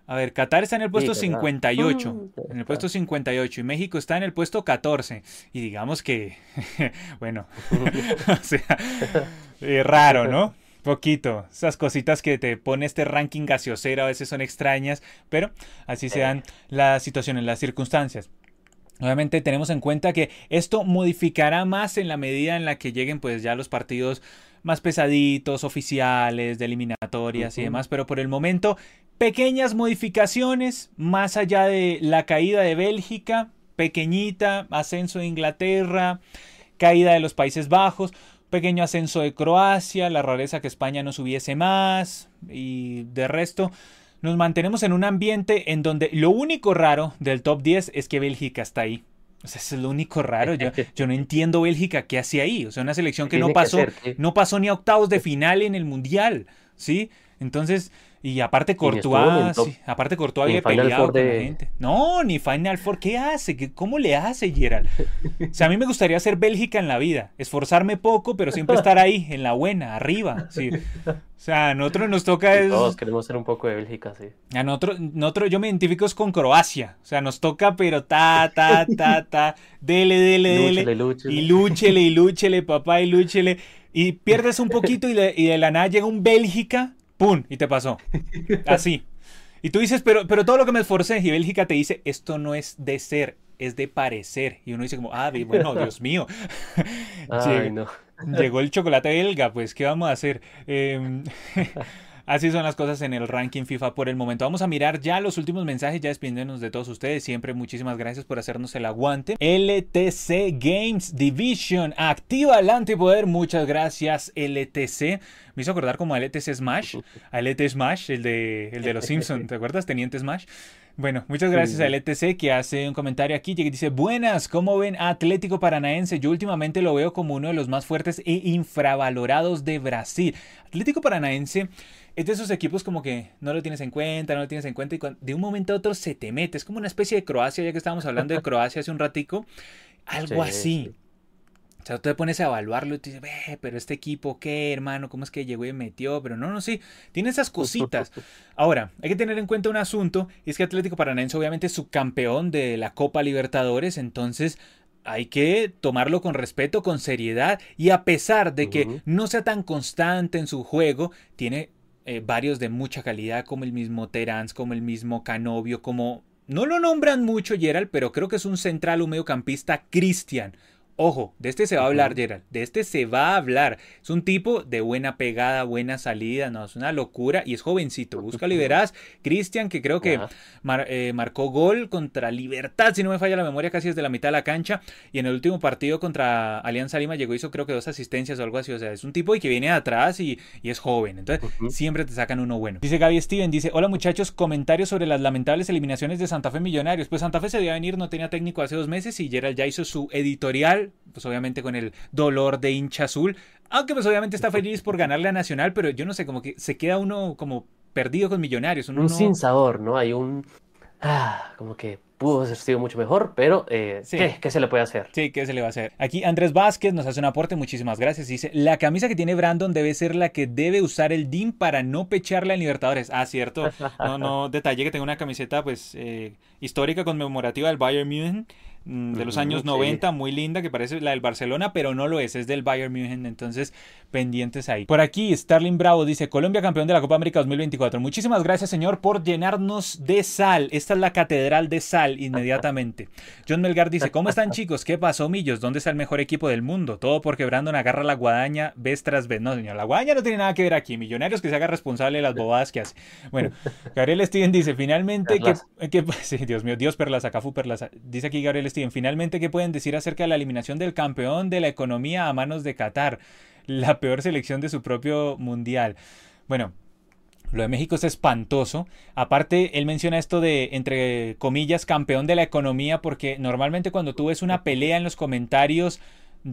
A: A ver, Qatar está en el
B: Sí,
A: puesto
B: ¿verdad?
A: 58, en el puesto
B: Está.
A: 58 y México está en el puesto 14. Y digamos que, bueno, o sea, raro, ¿no? Poquito. Esas cositas que te pone este ranking gaseosero a veces son extrañas, pero así se dan las situaciones, las circunstancias. Obviamente tenemos en cuenta que esto modificará más en la medida en la que lleguen pues ya los partidos más pesaditos, oficiales, de eliminatorias y
B: Ujú.
A: demás, pero por el momento pequeñas modificaciones más allá de la caída de Bélgica, pequeñita, ascenso de Inglaterra, caída de los Países Bajos, pequeño ascenso de Croacia, la rareza que España no subiese más y de resto nos mantenemos en un ambiente en donde lo único raro del top 10 es que Bélgica está ahí. O sea, eso es lo único raro. Yo no entiendo Bélgica qué hace ahí. O sea, una selección
B: ¿Qué
A: que no
B: tiene que
A: pasó,
B: hacer? ¿Qué?
A: no pasó ni a octavos de final en el Mundial. ¿Sí? Entonces, y
B: Y ni estuvo ni en
A: Courtois,
B: top,
A: sí, aparte Courtois
B: ni en
A: había
B: Final
A: peleado
B: Four
A: con la
B: de.
A: gente. No, ni Final Four. ¿Qué hace? ¿Cómo le hace, Gerald? O sea, a mí me gustaría ser Bélgica en la vida. Esforzarme poco, pero siempre estar ahí, en la buena, arriba. Sí. O sea, a nosotros nos toca
B: Y
A: es
B: todos queremos ser un poco de Bélgica, sí.
A: a nosotros, yo me identifico es con Croacia. O sea, nos toca, pero ta, dele, dele, dele.
B: Lúchele, lúchele.
A: Y lúchele, papá, y lúchele. Y pierdes un poquito y de la nada llega un Bélgica, ¡pum! Y te pasó. Así. Y tú dices, pero todo lo que me esforcé. Y Bélgica te dice, esto no es de ser, es de parecer. Y uno dice como, bueno, Dios mío.
B: Ay, no.
A: Llegó el chocolate belga, pues, ¿qué vamos a hacer? Así son las cosas en el ranking FIFA por el momento. Vamos a mirar ya los últimos mensajes, ya despidiéndonos de todos ustedes. Siempre muchísimas gracias por hacernos el aguante. LTC Games Division activa el antipoder. Muchas gracias, LTC. Me hizo acordar como a LTC Smash. A LT Smash, el de los Simpsons. ¿Te acuerdas? Teniente Smash. Bueno, muchas
B: Sí,
A: gracias a
B: sí.
A: LTC que hace un comentario aquí que dice: buenas, ¿cómo ven a Atlético Paranaense? Yo últimamente lo veo como uno de los más fuertes e infravalorados de Brasil. Atlético Paranaense es de esos equipos como que no lo tienes en cuenta, no lo tienes en cuenta y de un momento a otro se te mete. Es como una especie de Croacia, ya que estábamos hablando de Croacia hace un ratico.
B: Sí,
A: Algo así.
B: sí.
A: O sea, tú te pones a evaluarlo y te dices, pero este equipo, ¿qué, hermano? ¿Cómo es que llegó y metió? Pero no, sí, tiene esas cositas. Ahora, hay que tener en cuenta un asunto, y es que Atlético Paranaense obviamente es subcampeón de la Copa Libertadores, entonces hay que tomarlo con respeto, con seriedad, y a pesar de que
B: Ujú.
A: no sea tan constante en su juego, tiene varios de mucha calidad, como el mismo Terans, como el mismo Canovio, como... No lo nombran mucho, Gerald, pero creo que es un central, un mediocampista, Cristian. Ojo, de este se va a hablar,
B: Ujú.
A: Gerald. De este se va a hablar. Es un tipo de buena pegada, buena salida. No, es una locura. Y es jovencito. Búscalo y verás. Cristian, que creo que
B: Ya.
A: marcó gol contra Libertad, si no me falla la memoria, casi desde la mitad de la cancha. Y en el último partido contra Alianza Lima llegó, hizo creo que 2 asistencias o algo así. O sea, es un tipo que viene de atrás y es joven. Entonces,
B: Ujú.
A: siempre te sacan uno bueno. Dice Gaby Steven, dice: hola muchachos, comentarios sobre las lamentables eliminaciones de Santa Fe Millonarios. Pues Santa Fe se debía venir, no tenía técnico hace 2 meses y Gerald ya hizo su editorial, pues obviamente con el dolor de hincha azul, aunque pues obviamente está feliz por ganarle a Nacional, pero yo no sé, como que se queda uno como perdido con Millonarios, uno
B: Un
A: no...
B: sinsabor, ¿no? Hay un. Como que pudo haber sido mucho mejor, pero
A: Sí,
B: ¿qué se le puede hacer?
A: sí, ¿qué se le va a hacer? Aquí Andrés Vázquez nos hace un aporte, muchísimas gracias. Dice: la camisa que tiene Brandon debe ser la que debe usar el DIM para no pecharle en Libertadores. Ah, cierto. No, detalle que tengo una camiseta pues histórica conmemorativa del Bayern München de los años
B: Ujú, sí.
A: 90, muy linda, que parece la del Barcelona, pero no lo es del Bayern München, entonces pendientes ahí. Por aquí, Starling Bravo dice: Colombia campeón de la Copa América 2024. Muchísimas gracias, señor, por llenarnos de sal. Esta es la catedral de sal, inmediatamente. John Melgar dice: ¿cómo están, chicos? ¿Qué pasó, Millos? ¿Dónde está el mejor equipo del mundo? Todo porque Brandon agarra la guadaña vez tras vez. No, señor, la guadaña no tiene nada que ver aquí. Millonarios que se haga responsable de las bobadas que hace. Bueno, Gabriel Steven dice: finalmente,
B: Carlas.
A: sí, Dios mío, Dios Perlaza, Cafú Perlaza. Dice aquí Gabriel Steven: finalmente, ¿qué pueden decir acerca de la eliminación del campeón de la economía a manos de Qatar? La peor selección de su propio mundial. Bueno, lo de México es espantoso. Aparte, él menciona esto de, entre comillas, campeón de la economía, porque normalmente cuando tú ves una pelea en los comentarios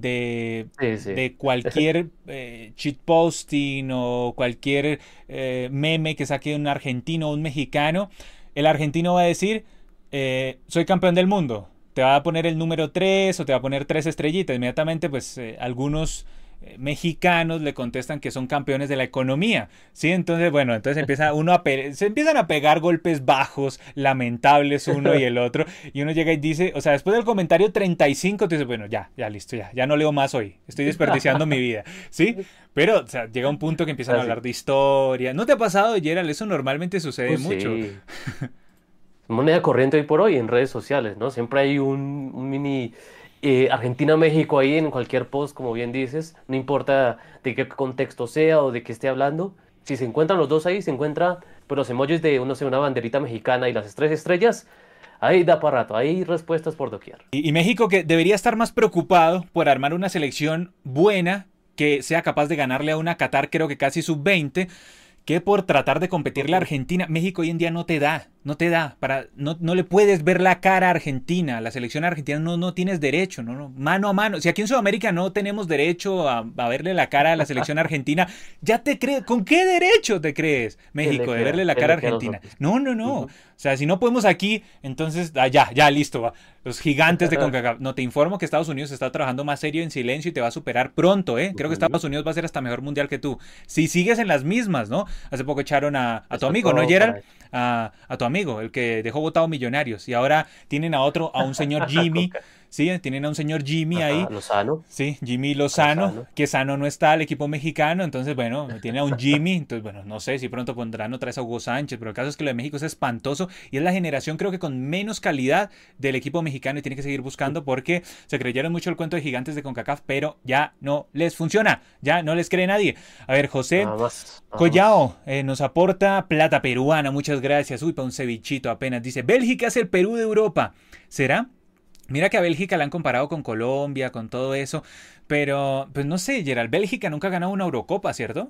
B: Sí, sí.
A: de cualquier shitposting o cualquier meme que saque un argentino o un mexicano, el argentino va a decir: soy campeón del mundo. Te va a poner el número 3 o te va a poner 3 estrellitas. Inmediatamente, pues algunos mexicanos le contestan que son campeones de la economía, ¿sí? Entonces, bueno, entonces se empiezan a pegar golpes bajos, lamentables uno y el otro, y uno llega y dice, o sea, después del comentario 35, te dice, bueno, ya listo, ya no leo más hoy, estoy desperdiciando mi vida, ¿sí? Pero, o sea, llega un punto que empiezan a hablar de historia. ¿No te ha pasado, Gerald? Eso normalmente sucede mucho.
B: Sí. Moneda corriente hoy por hoy en redes sociales, ¿no? Siempre hay un mini Argentina-México ahí en cualquier post, como bien dices, no importa de qué contexto sea o de qué esté hablando. Si se encuentran los dos ahí, se encuentra, pues los emojis de, no sé, una banderita mexicana y las tres estrellas, ahí da para rato, hay respuestas por doquier.
A: Y México, que debería estar más preocupado por armar una selección buena que sea capaz de ganarle a una Qatar, creo que casi sub-20, que por tratar de competirle a Argentina. México hoy en día no te da, no le puedes ver la cara a Argentina, la selección argentina no tienes derecho, mano a mano. Si aquí en Sudamérica no tenemos derecho a verle la cara a la selección argentina, ya te crees, ¿con qué derecho te crees, México, de verle la cara a Argentina? No. O sea, si no podemos aquí, entonces ya, listo, va. Los gigantes de CONCACAF. No, te informo que Estados Unidos está trabajando más serio en silencio y te va a superar pronto, ¿eh? Creo que Estados Unidos va a ser hasta mejor mundial que tú. Si sigues en las mismas, ¿no? Hace poco echaron a tu amigo, ¿no, Gerald? A tu amigo, el que dejó votado Millonarios. Y ahora tienen a un señor Jimmy. Sí, tienen a un señor Jimmy ahí.
B: Lozano.
A: Sí, Jimmy Lozano, que sano no está el equipo mexicano, entonces bueno, tiene a un Jimmy, entonces bueno, no sé si pronto pondrán otra vez a Hugo Sánchez, pero el caso es que lo de México es espantoso y es la generación creo que con menos calidad del equipo mexicano y tiene que seguir buscando porque se creyeron mucho el cuento de gigantes de CONCACAF, pero ya no les funciona, ya no les cree nadie. A ver, José Collao nos aporta plata peruana, muchas gracias, uy, para un cevichito apenas, dice, Bélgica es el Perú de Europa, ¿será? Mira que a Bélgica la han comparado con Colombia, con todo eso, pero pues no sé, Gerald, Bélgica nunca ha ganado una Eurocopa, ¿cierto?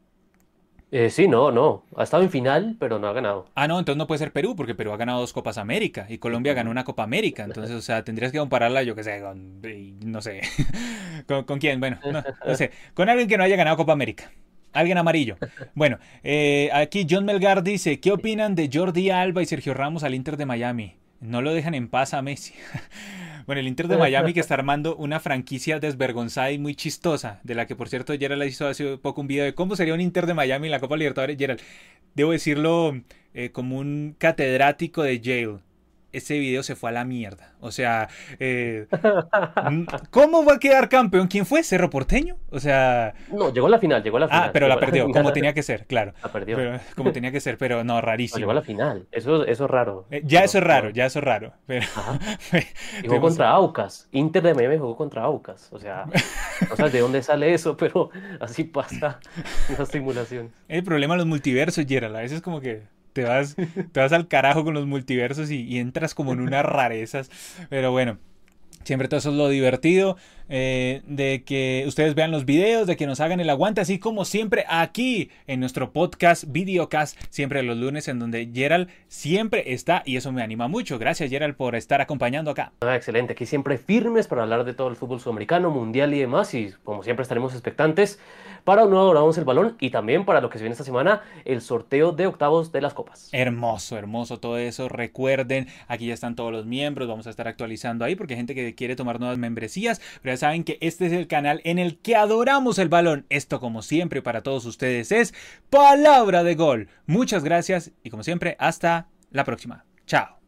B: Sí, no. Ha estado en final, pero no ha ganado.
A: Ah, no, entonces no puede ser Perú, porque Perú ha ganado 2 Copas América y Colombia ganó una Copa América. Entonces, o sea, tendrías que compararla, yo qué sé, no sé, ¿con quién? Bueno, no sé, con alguien que no haya ganado Copa América. Alguien amarillo. Bueno, aquí John Melgar dice, ¿qué opinan de Jordi Alba y Sergio Ramos al Inter de Miami? No lo dejan en paz a Messi. Bueno, el Inter de Miami que está armando una franquicia desvergonzada y muy chistosa, de la que por cierto Gerald hizo hace poco un video de cómo sería un Inter de Miami en la Copa Libertadores. Gerald, debo decirlo como un catedrático de Yale. Ese video se fue a la mierda. O sea, ¿cómo va a quedar campeón? ¿Quién fue? ¿Cerro Porteño? O sea...
B: No, llegó a la final.
A: Ah, pero la perdió, como tenía que ser, claro.
B: La perdió.
A: Pero, como tenía que ser, pero no, rarísimo.
B: No, llegó a la final. Eso es raro.
A: Ya eso es raro. Pero...
B: Y jugó contra Aucas. Inter de Miami jugó contra Aucas. O sea, no sabes de dónde sale eso, pero así pasa en las simulaciones.
A: El problema de los multiversos, Gerald, a veces como que... Te vas al carajo con los multiversos y entras como en unas rarezas. Pero bueno, siempre todo eso es lo divertido. De que ustedes vean los videos, de que nos hagan el aguante, así como siempre aquí en nuestro podcast, videocast, siempre los lunes, en donde Gerald siempre está y eso me anima mucho. Gracias, Gerald, por estar acompañando acá.
B: Excelente, aquí siempre firmes para hablar de todo el fútbol sudamericano, mundial y demás, y como siempre estaremos expectantes para un nuevo Grabamos el Balón y también para lo que se viene esta semana, el sorteo de octavos de las copas.
A: Hermoso todo eso. Recuerden, aquí ya están todos los miembros, vamos a estar actualizando ahí porque hay gente que quiere tomar nuevas membresías, pero ya saben que este es el canal en el que adoramos el balón. Esto, como siempre, para todos ustedes es Palabra de Gol. Muchas gracias y como siempre, hasta la próxima. Chao.